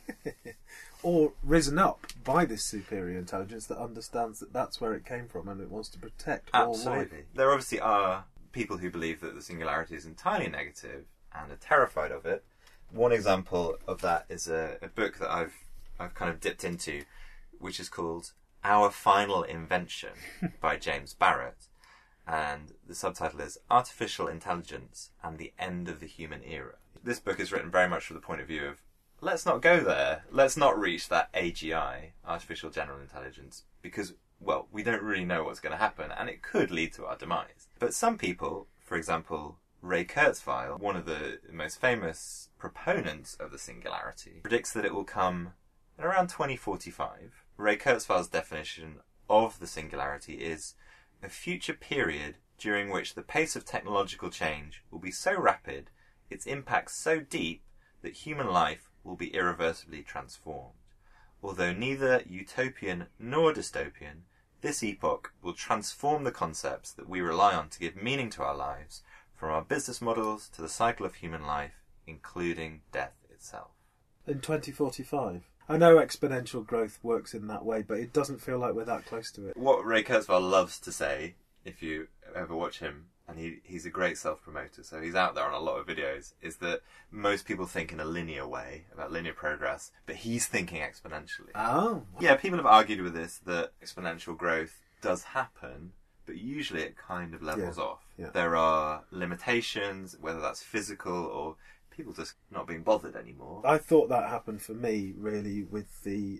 Or risen up by this superior intelligence that understands that that's where it came from and it wants to protect all life. Absolutely. There obviously are people who believe that the singularity is entirely negative and are terrified of it. One example of that is a book that I've kind of dipped into, which is called Our Final Invention by James Barrett. And the subtitle is Artificial Intelligence and the End of the Human Era. This book is written very much from the point of view of, let's not go there. Let's not reach that AGI, Artificial General Intelligence, because, well, we don't really know what's going to happen, and it could lead to our demise. But some people, for example, Ray Kurzweil, one of the most famous proponents of the singularity, predicts that it will come in around 2045. Ray Kurzweil's definition of the singularity is a future period during which the pace of technological change will be so rapid, its impact so deep, that human life will be irreversibly transformed. Although neither utopian nor dystopian, this epoch will transform the concepts that we rely on to give meaning to our lives, from our business models to the cycle of human life, including death itself. In 2045. I know exponential growth works in that way, but it doesn't feel like we're that close to it. What Ray Kurzweil loves to say, if you ever watch him, and he's a great self-promoter, so he's out there on a lot of videos, is that most people think in a linear way, about linear progress, but he's thinking exponentially. Oh. Yeah, people have argued with this, that exponential growth does happen, but usually it kind of levels off. Yeah. There are limitations, whether that's physical or people just not being bothered anymore. I thought that happened for me, really, with the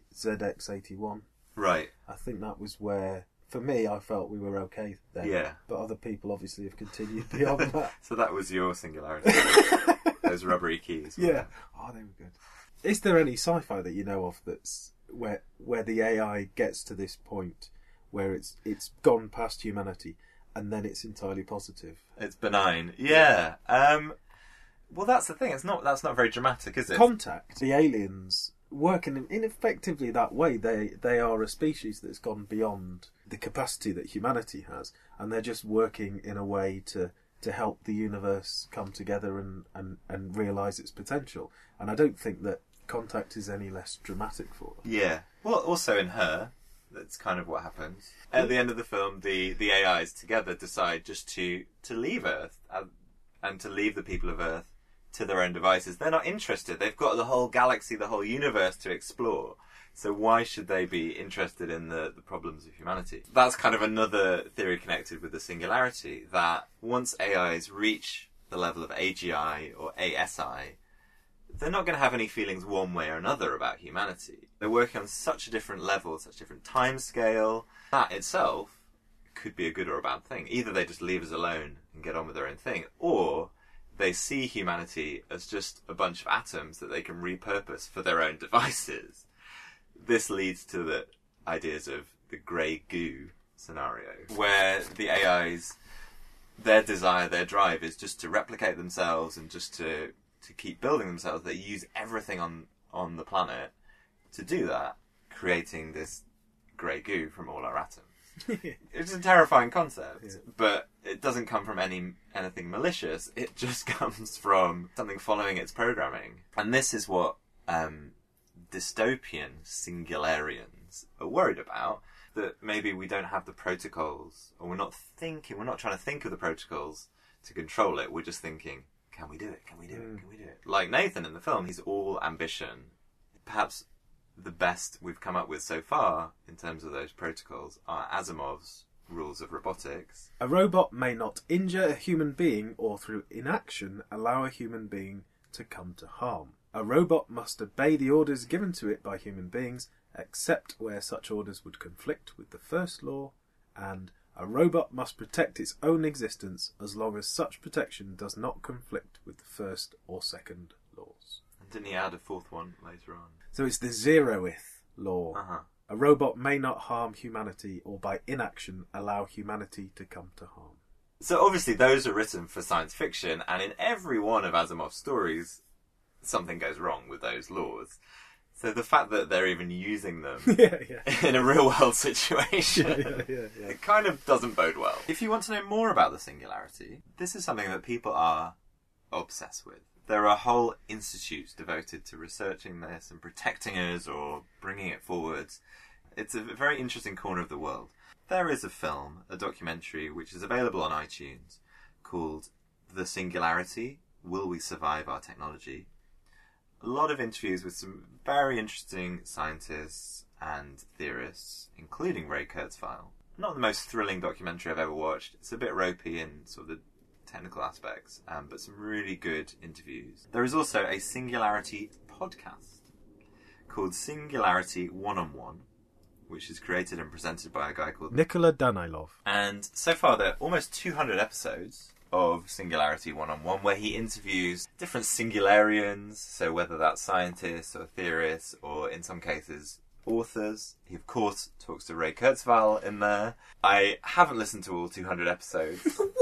ZX81. Right. I think that was where, for me, I felt we were okay then. Yeah. But other people obviously have continued beyond that. So that was your singularity. Those rubbery keys. Yeah. Oh, they were good. Is there any sci-fi that you know of that's where the AI gets to this point where it's gone past humanity and then it's entirely positive? It's benign. Yeah. Well, that's the thing. That's not very dramatic, is it? Contact. The aliens work in effectively that way. They are a species that's gone beyond the capacity that humanity has, and they're just working in a way to help the universe come together and realise its potential. And I don't think that Contact is any less dramatic for them. Yeah. Well, also in Her, that's kind of what happens. At the end of the film, the AIs together decide just to leave Earth and to leave the people of Earth to their own devices. They're not interested. They've got the whole galaxy, the whole universe to explore. So why should they be interested in the problems of humanity? That's kind of another theory connected with the singularity, that once AIs reach the level of AGI or ASI, they're not going to have any feelings one way or another about humanity. They're working on such a different level, such a different time scale. That itself could be a good or a bad thing. Either they just leave us alone and get on with their own thing, or they see humanity as just a bunch of atoms that they can repurpose for their own devices. This leads to the ideas of the grey goo scenario, where the AIs, their desire, their drive is just to replicate themselves and just to keep building themselves. They use everything on the planet to do that, creating this grey goo from all our atoms. It's a terrifying concept, but it doesn't come from anything malicious. It just comes from something following its programming. And this is what dystopian singularians are worried about. that maybe we don't have the protocols, or we're not trying to think of the protocols to control it. We're just thinking, can we do it? Can we do it? Can we do it? Like Nathan in the film, he's all ambition. Perhaps the best we've come up with so far in terms of those protocols are Asimov's rules of robotics. A robot may not injure a human being or through inaction allow a human being to come to harm. A robot must obey the orders given to it by human beings, except where such orders would conflict with the first law, and a robot must protect its own existence as long as such protection does not conflict with the first or second laws. And didn't he add a fourth one later on? So it's the zeroth law. Uh-huh. A robot may not harm humanity or by inaction allow humanity to come to harm. So obviously those are written for science fiction, and in every one of Asimov's stories, something goes wrong with those laws. So the fact that they're even using them in a real-world situation, it kind of doesn't bode well. If you want to know more about the singularity, this is something that people are obsessed with. There are whole institutes devoted to researching this and protecting us or bringing it forwards. It's a very interesting corner of the world. There is a film, a documentary, which is available on iTunes, called The Singularity, Will We Survive Our Technology? A lot of interviews with some very interesting scientists and theorists, including Ray Kurzweil. Not the most thrilling documentary I've ever watched. It's a bit ropey in sort of the technical aspects, but some really good interviews. There is also a Singularity podcast called Singularity One-on-One, which is created and presented by a guy called Nikola Danilov. And so far there are almost 200 episodes of Singularity One-on-One, where he interviews different singularians, so whether that's scientists or theorists, or in some cases authors. He of course talks to Ray Kurzweil in there. I haven't listened to all 200 episodes.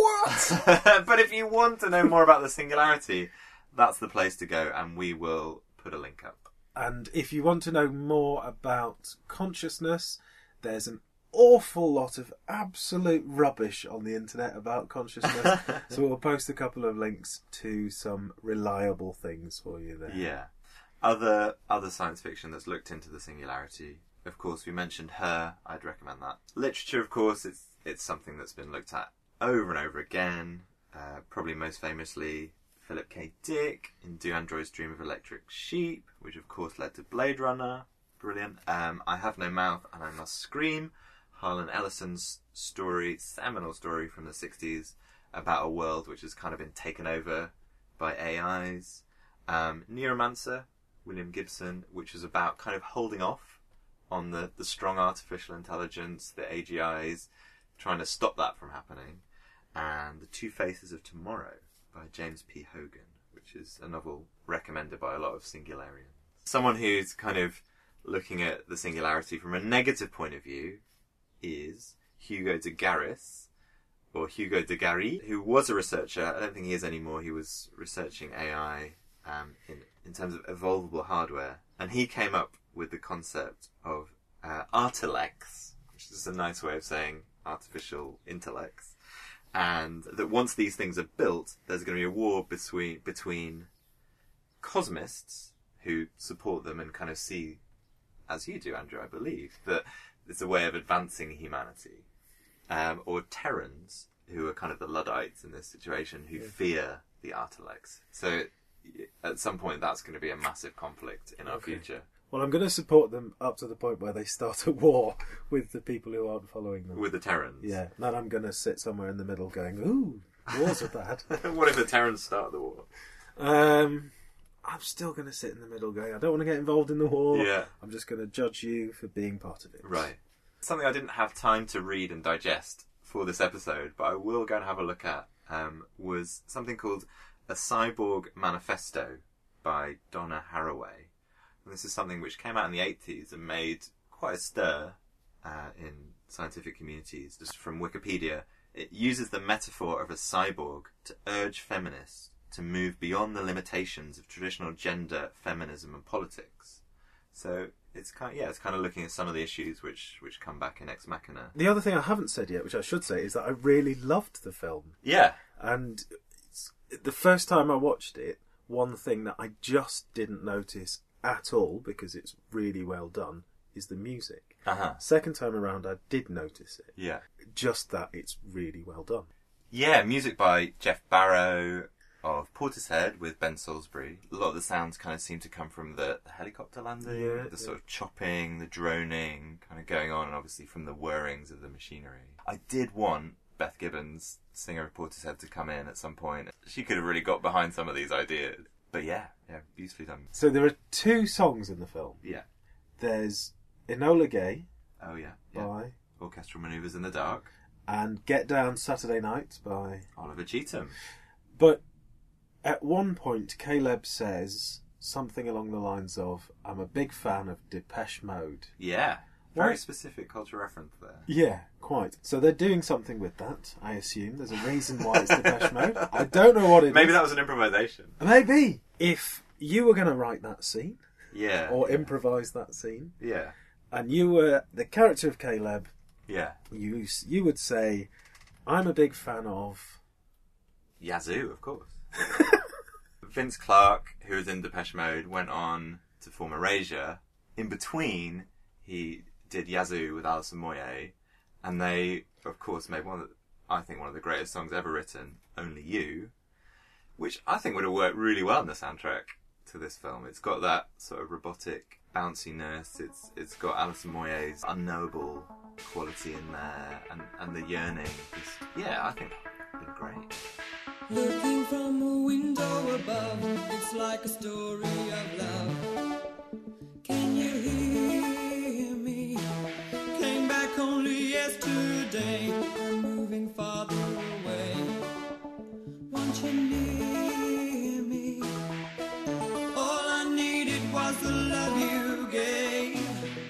What? But if you want to know more about the singularity, that's the place to go, and we will put a link up. And if you want to know more about consciousness, there's an awful lot of absolute rubbish on the internet about consciousness. So we'll post a couple of links to some reliable things for you there. Yeah. Other science fiction that's looked into the singularity. Of course, we mentioned Her. I'd recommend that. Literature, of course, it's something that's been looked at over and over again. Probably most famously Philip K. Dick in Do Androids Dream of Electric Sheep, which of course led to Blade Runner. Brilliant. I Have No Mouth and I Must Scream. Harlan Ellison's story, seminal story from the 60s about a world which has kind of been taken over by AIs. Neuromancer, William Gibson, which is about kind of holding off on the strong artificial intelligence, the AGIs, trying to stop that from happening. And The Two Faces of Tomorrow by James P. Hogan, which is a novel recommended by a lot of singularians. Someone who's kind of looking at the singularity from a negative point of view is Hugo de Garis, or Hugo de Gary, who was a researcher. I don't think he is anymore. He was researching AI in terms of evolvable hardware. And he came up with the concept of artilects, which is a nice way of saying artificial intellects. And that once these things are built, there's going to be a war between cosmists who support them and kind of see, as you do, Andrew, I believe, that it's a way of advancing humanity. Or Terrans, who are kind of the Luddites in this situation, who fear the artilects. So at some point that's going to be a massive conflict in our future. Well, I'm going to support them up to the point where they start a war with the people who aren't following them. With the Terrans? Yeah. Then I'm going to sit somewhere in the middle going, ooh, wars are bad. What if the Terrans start the war? I'm still going to sit in the middle going, I don't want to get involved in the war. Yeah. I'm just going to judge you for being part of it. Right. Something I didn't have time to read and digest for this episode, but I will go and have a look at, was something called A Cyborg Manifesto by Donna Haraway. And this is something which came out in the 80s and made quite a stir in scientific communities. Just from Wikipedia, it uses the metaphor of a cyborg to urge feminists to move beyond the limitations of traditional gender, feminism and politics. So it's kind of looking at some of the issues which come back in Ex Machina. The other thing I haven't said yet, which I should say, is that I really loved the film. Yeah. And the first time I watched it, one thing that I just didn't notice at all, because it's really well done, is the music. Uh-huh. Second time around, I did notice it. Yeah. Just that it's really well done. Yeah, music by Jeff Barrow of Portishead with Ben Salisbury. A lot of the sounds kind of seem to come from the helicopter landing, the sort of chopping, the droning kind of going on, and obviously from the whirrings of the machinery. I did want Beth Gibbons, singer of Portishead, to come in at some point. She could have really got behind some of these ideas. But yeah, beautifully done. So there are 2 songs in the film. Yeah. There's Enola Gay Oh yeah. by Orchestral Manoeuvres in the Dark. and Get Down Saturday Night by... Oliver Cheetham. But at one point, Caleb says something along the lines of, I'm a big fan of Depeche Mode. Yeah. Very What? specific cultural reference there. Yeah, quite. So they're doing something with that, I assume. There's a reason why it's Depeche Mode. I don't know what it is. Maybe that was an improvisation. Maybe. If you were going to write that scene, Yeah. or improvise that scene, Yeah. and you were the character of Caleb, Yeah. you would say, I'm a big fan of... Yazoo, of course. Vince Clarke, who was in Depeche Mode, went on to form Erasure. In between, he did Yazoo with Alison Moyet, and they, of course, made one of the greatest songs ever written, Only You, which I think would have worked really well in the soundtrack to this film. It's got that sort of robotic bounciness. It's got Alison Moyet's unknowable quality in there, and the yearning. I think it'd been great. Looking from a window above, it's like a story of love. Can you hear me? Came back only yesterday. I'm moving farther away. Want you near me? All I needed was the love you gave.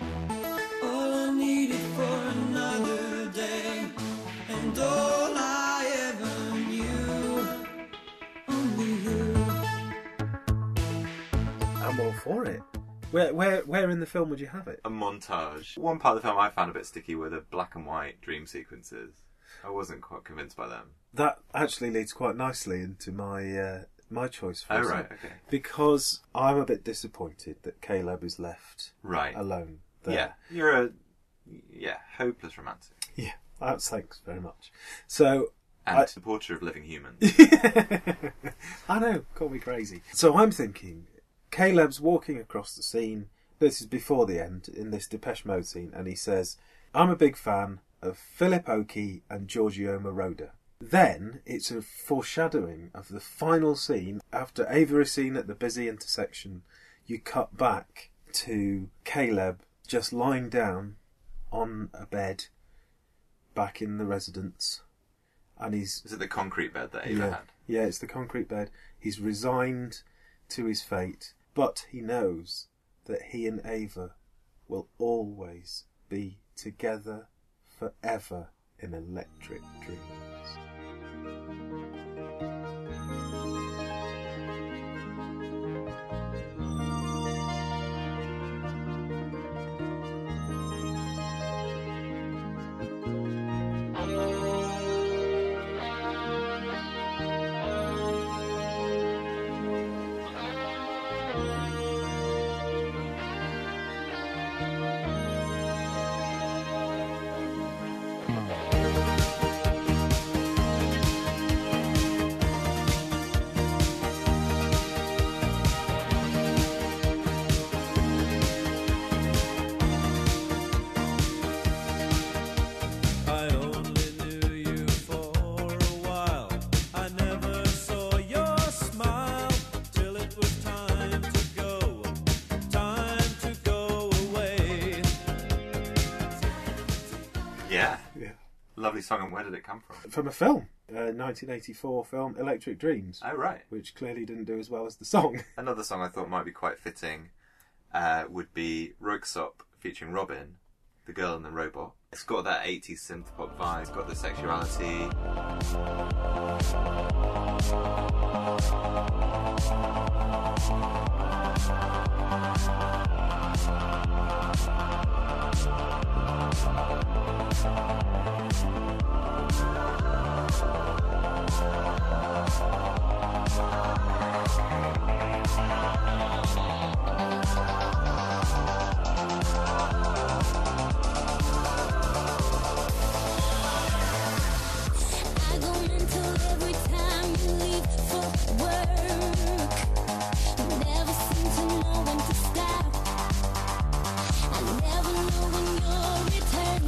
All I needed for another day. And all I ever knew. Only you. I'm all for it. Where in the film would you have it? A montage. One part of the film I found a bit sticky were the black and white dream sequences. I wasn't quite convinced by them. That actually leads quite nicely into my choice for Oh, a right, song. okay. Because I'm a bit disappointed that Caleb is left Right. alone there. Yeah. You're a hopeless romantic. Yeah, thanks very much. So... And supporter of living humans. I know, call me crazy. So I'm thinking, Caleb's walking across the scene, this is before the end, in this Depeche Mode scene, and he says, I'm a big fan of Philip Oakey and Giorgio Moroder. Then it's a foreshadowing of the final scene. After Ava is seen at the busy intersection, you cut back to Caleb just lying down on a bed back in the residence. And he's... Is it the concrete bed that Ava had? Yeah, it's the concrete bed. He's resigned to his fate, but he knows that he and Ava will always be together forever in electric dreams. Lovely song, and where did it come from? From a film, 1984 film Electric Dreams. Oh, right. Which clearly didn't do as well as the song. Another song I thought might be quite fitting would be Röyksopp featuring Robin, the girl and the robot. It's got that 80s synth pop vibe, it's got the sexuality. leave for work. Never seem to know when to stop. I never know when you'll return.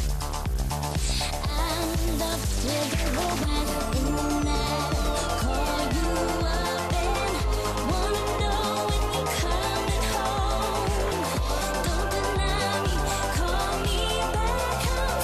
I'm in love with a robot in the night. Call you up and wanna know when you're coming home. Don't deny me, call me back.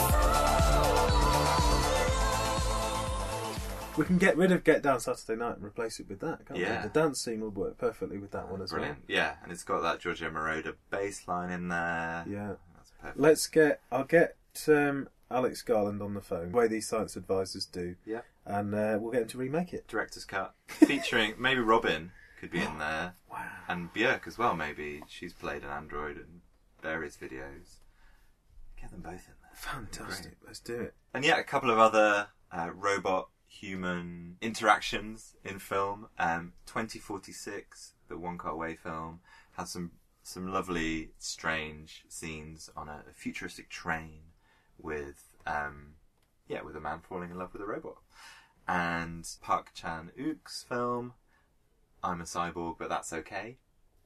We can get rid of Get Down Saturday Night and replace it with that, can't Yeah. we? The dance scene will work perfectly with that one as Brilliant. Yeah, and it's got that Giorgio Moroder bass line in there. well. Yeah. That's perfect. I'll get Alex Garland on the phone, the way these science advisors do. Yeah. And we'll get him to remake it. Director's cut. Featuring, maybe Robin could be in there. Wow. And Björk as well, maybe. She's played an android in various videos. Get them both in there. Fantastic. Let's do it. And yeah, a couple of other robot-human interactions in film. 2046, the Wong Kar-wai film, has some lovely, strange scenes on a futuristic train with a man falling in love with a robot. And Park Chan-wook's film, I'm a Cyborg, But That's Okay.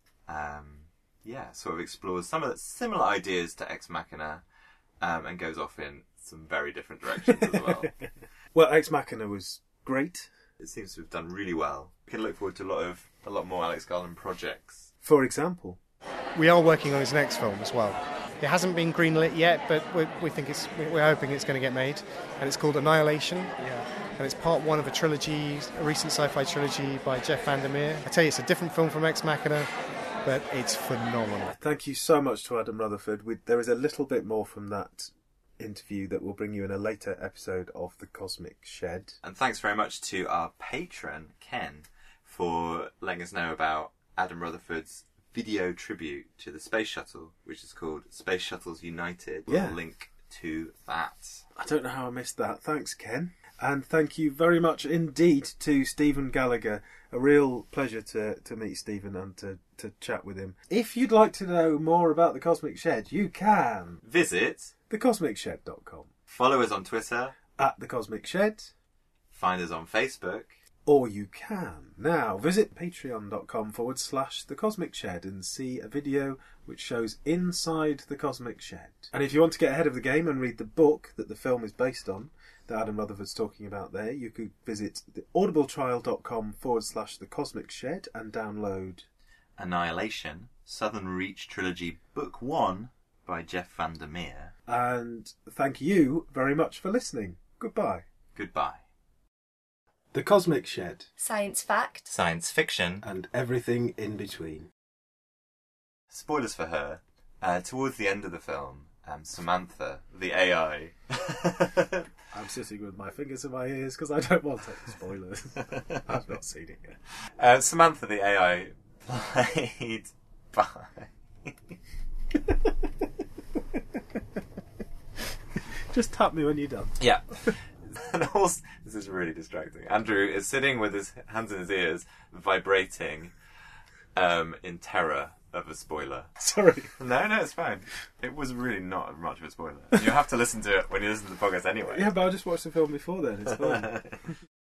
Sort of explores some of the similar ideas to Ex Machina, and goes off in some very different directions as well. Well, Ex Machina was great. It seems to have done really well. We can look forward to a lot more Alex Garland projects. For example. We are working on his next film as well. It hasn't been greenlit yet, but we're hoping it's going to get made, and it's called Annihilation. Yeah. And it's part one of a trilogy, a recent sci-fi trilogy by Jeff Vandermeer. I tell you, it's a different film from Ex Machina, but it's phenomenal. Thank you so much to Adam Rutherford. There is a little bit more from that interview that we'll bring you in a later episode of The Cosmic Shed. And thanks very much to our patron, Ken, for letting us know about Adam Rutherford's video tribute to the Space Shuttle, which is called Space Shuttles United. We'll link to that. I don't know how I missed that. Thanks, Ken. And thank you very much indeed to Stephen Gallagher. A real pleasure to meet Stephen and to chat with him. If you'd like to know more about The Cosmic Shed, you can visit thecosmicshed.com. Follow us on Twitter at The Cosmic Shed. Find us on Facebook. Or you can now visit patreon.com/The Cosmic Shed and see a video which shows inside The Cosmic Shed. And if you want to get ahead of the game and read the book that the film is based on, that Adam Rutherford's talking about there, you could visit audibletrial.com/The Cosmic Shed and download Annihilation, Southern Reach Trilogy Book 1 by Jeff Vandermeer. And thank you very much for listening. Goodbye. Goodbye. The Cosmic Shed. Science fact. Science fiction. And everything in between. Spoilers for her. Towards the end of the film, Samantha, the AI... I'm sitting with my fingers in my ears because I don't want any spoilers. I've not seen it yet. Samantha, the AI, played by... Just tap me when you're done. Yeah. And also, this is really distracting. Andrew is sitting with his hands in his ears, vibrating in terror of a spoiler. Sorry. No, it's fine. It was really not much of a spoiler. You have to listen to it when you listen to the podcast anyway. Yeah, but I'll just watch the film before then. It's fine.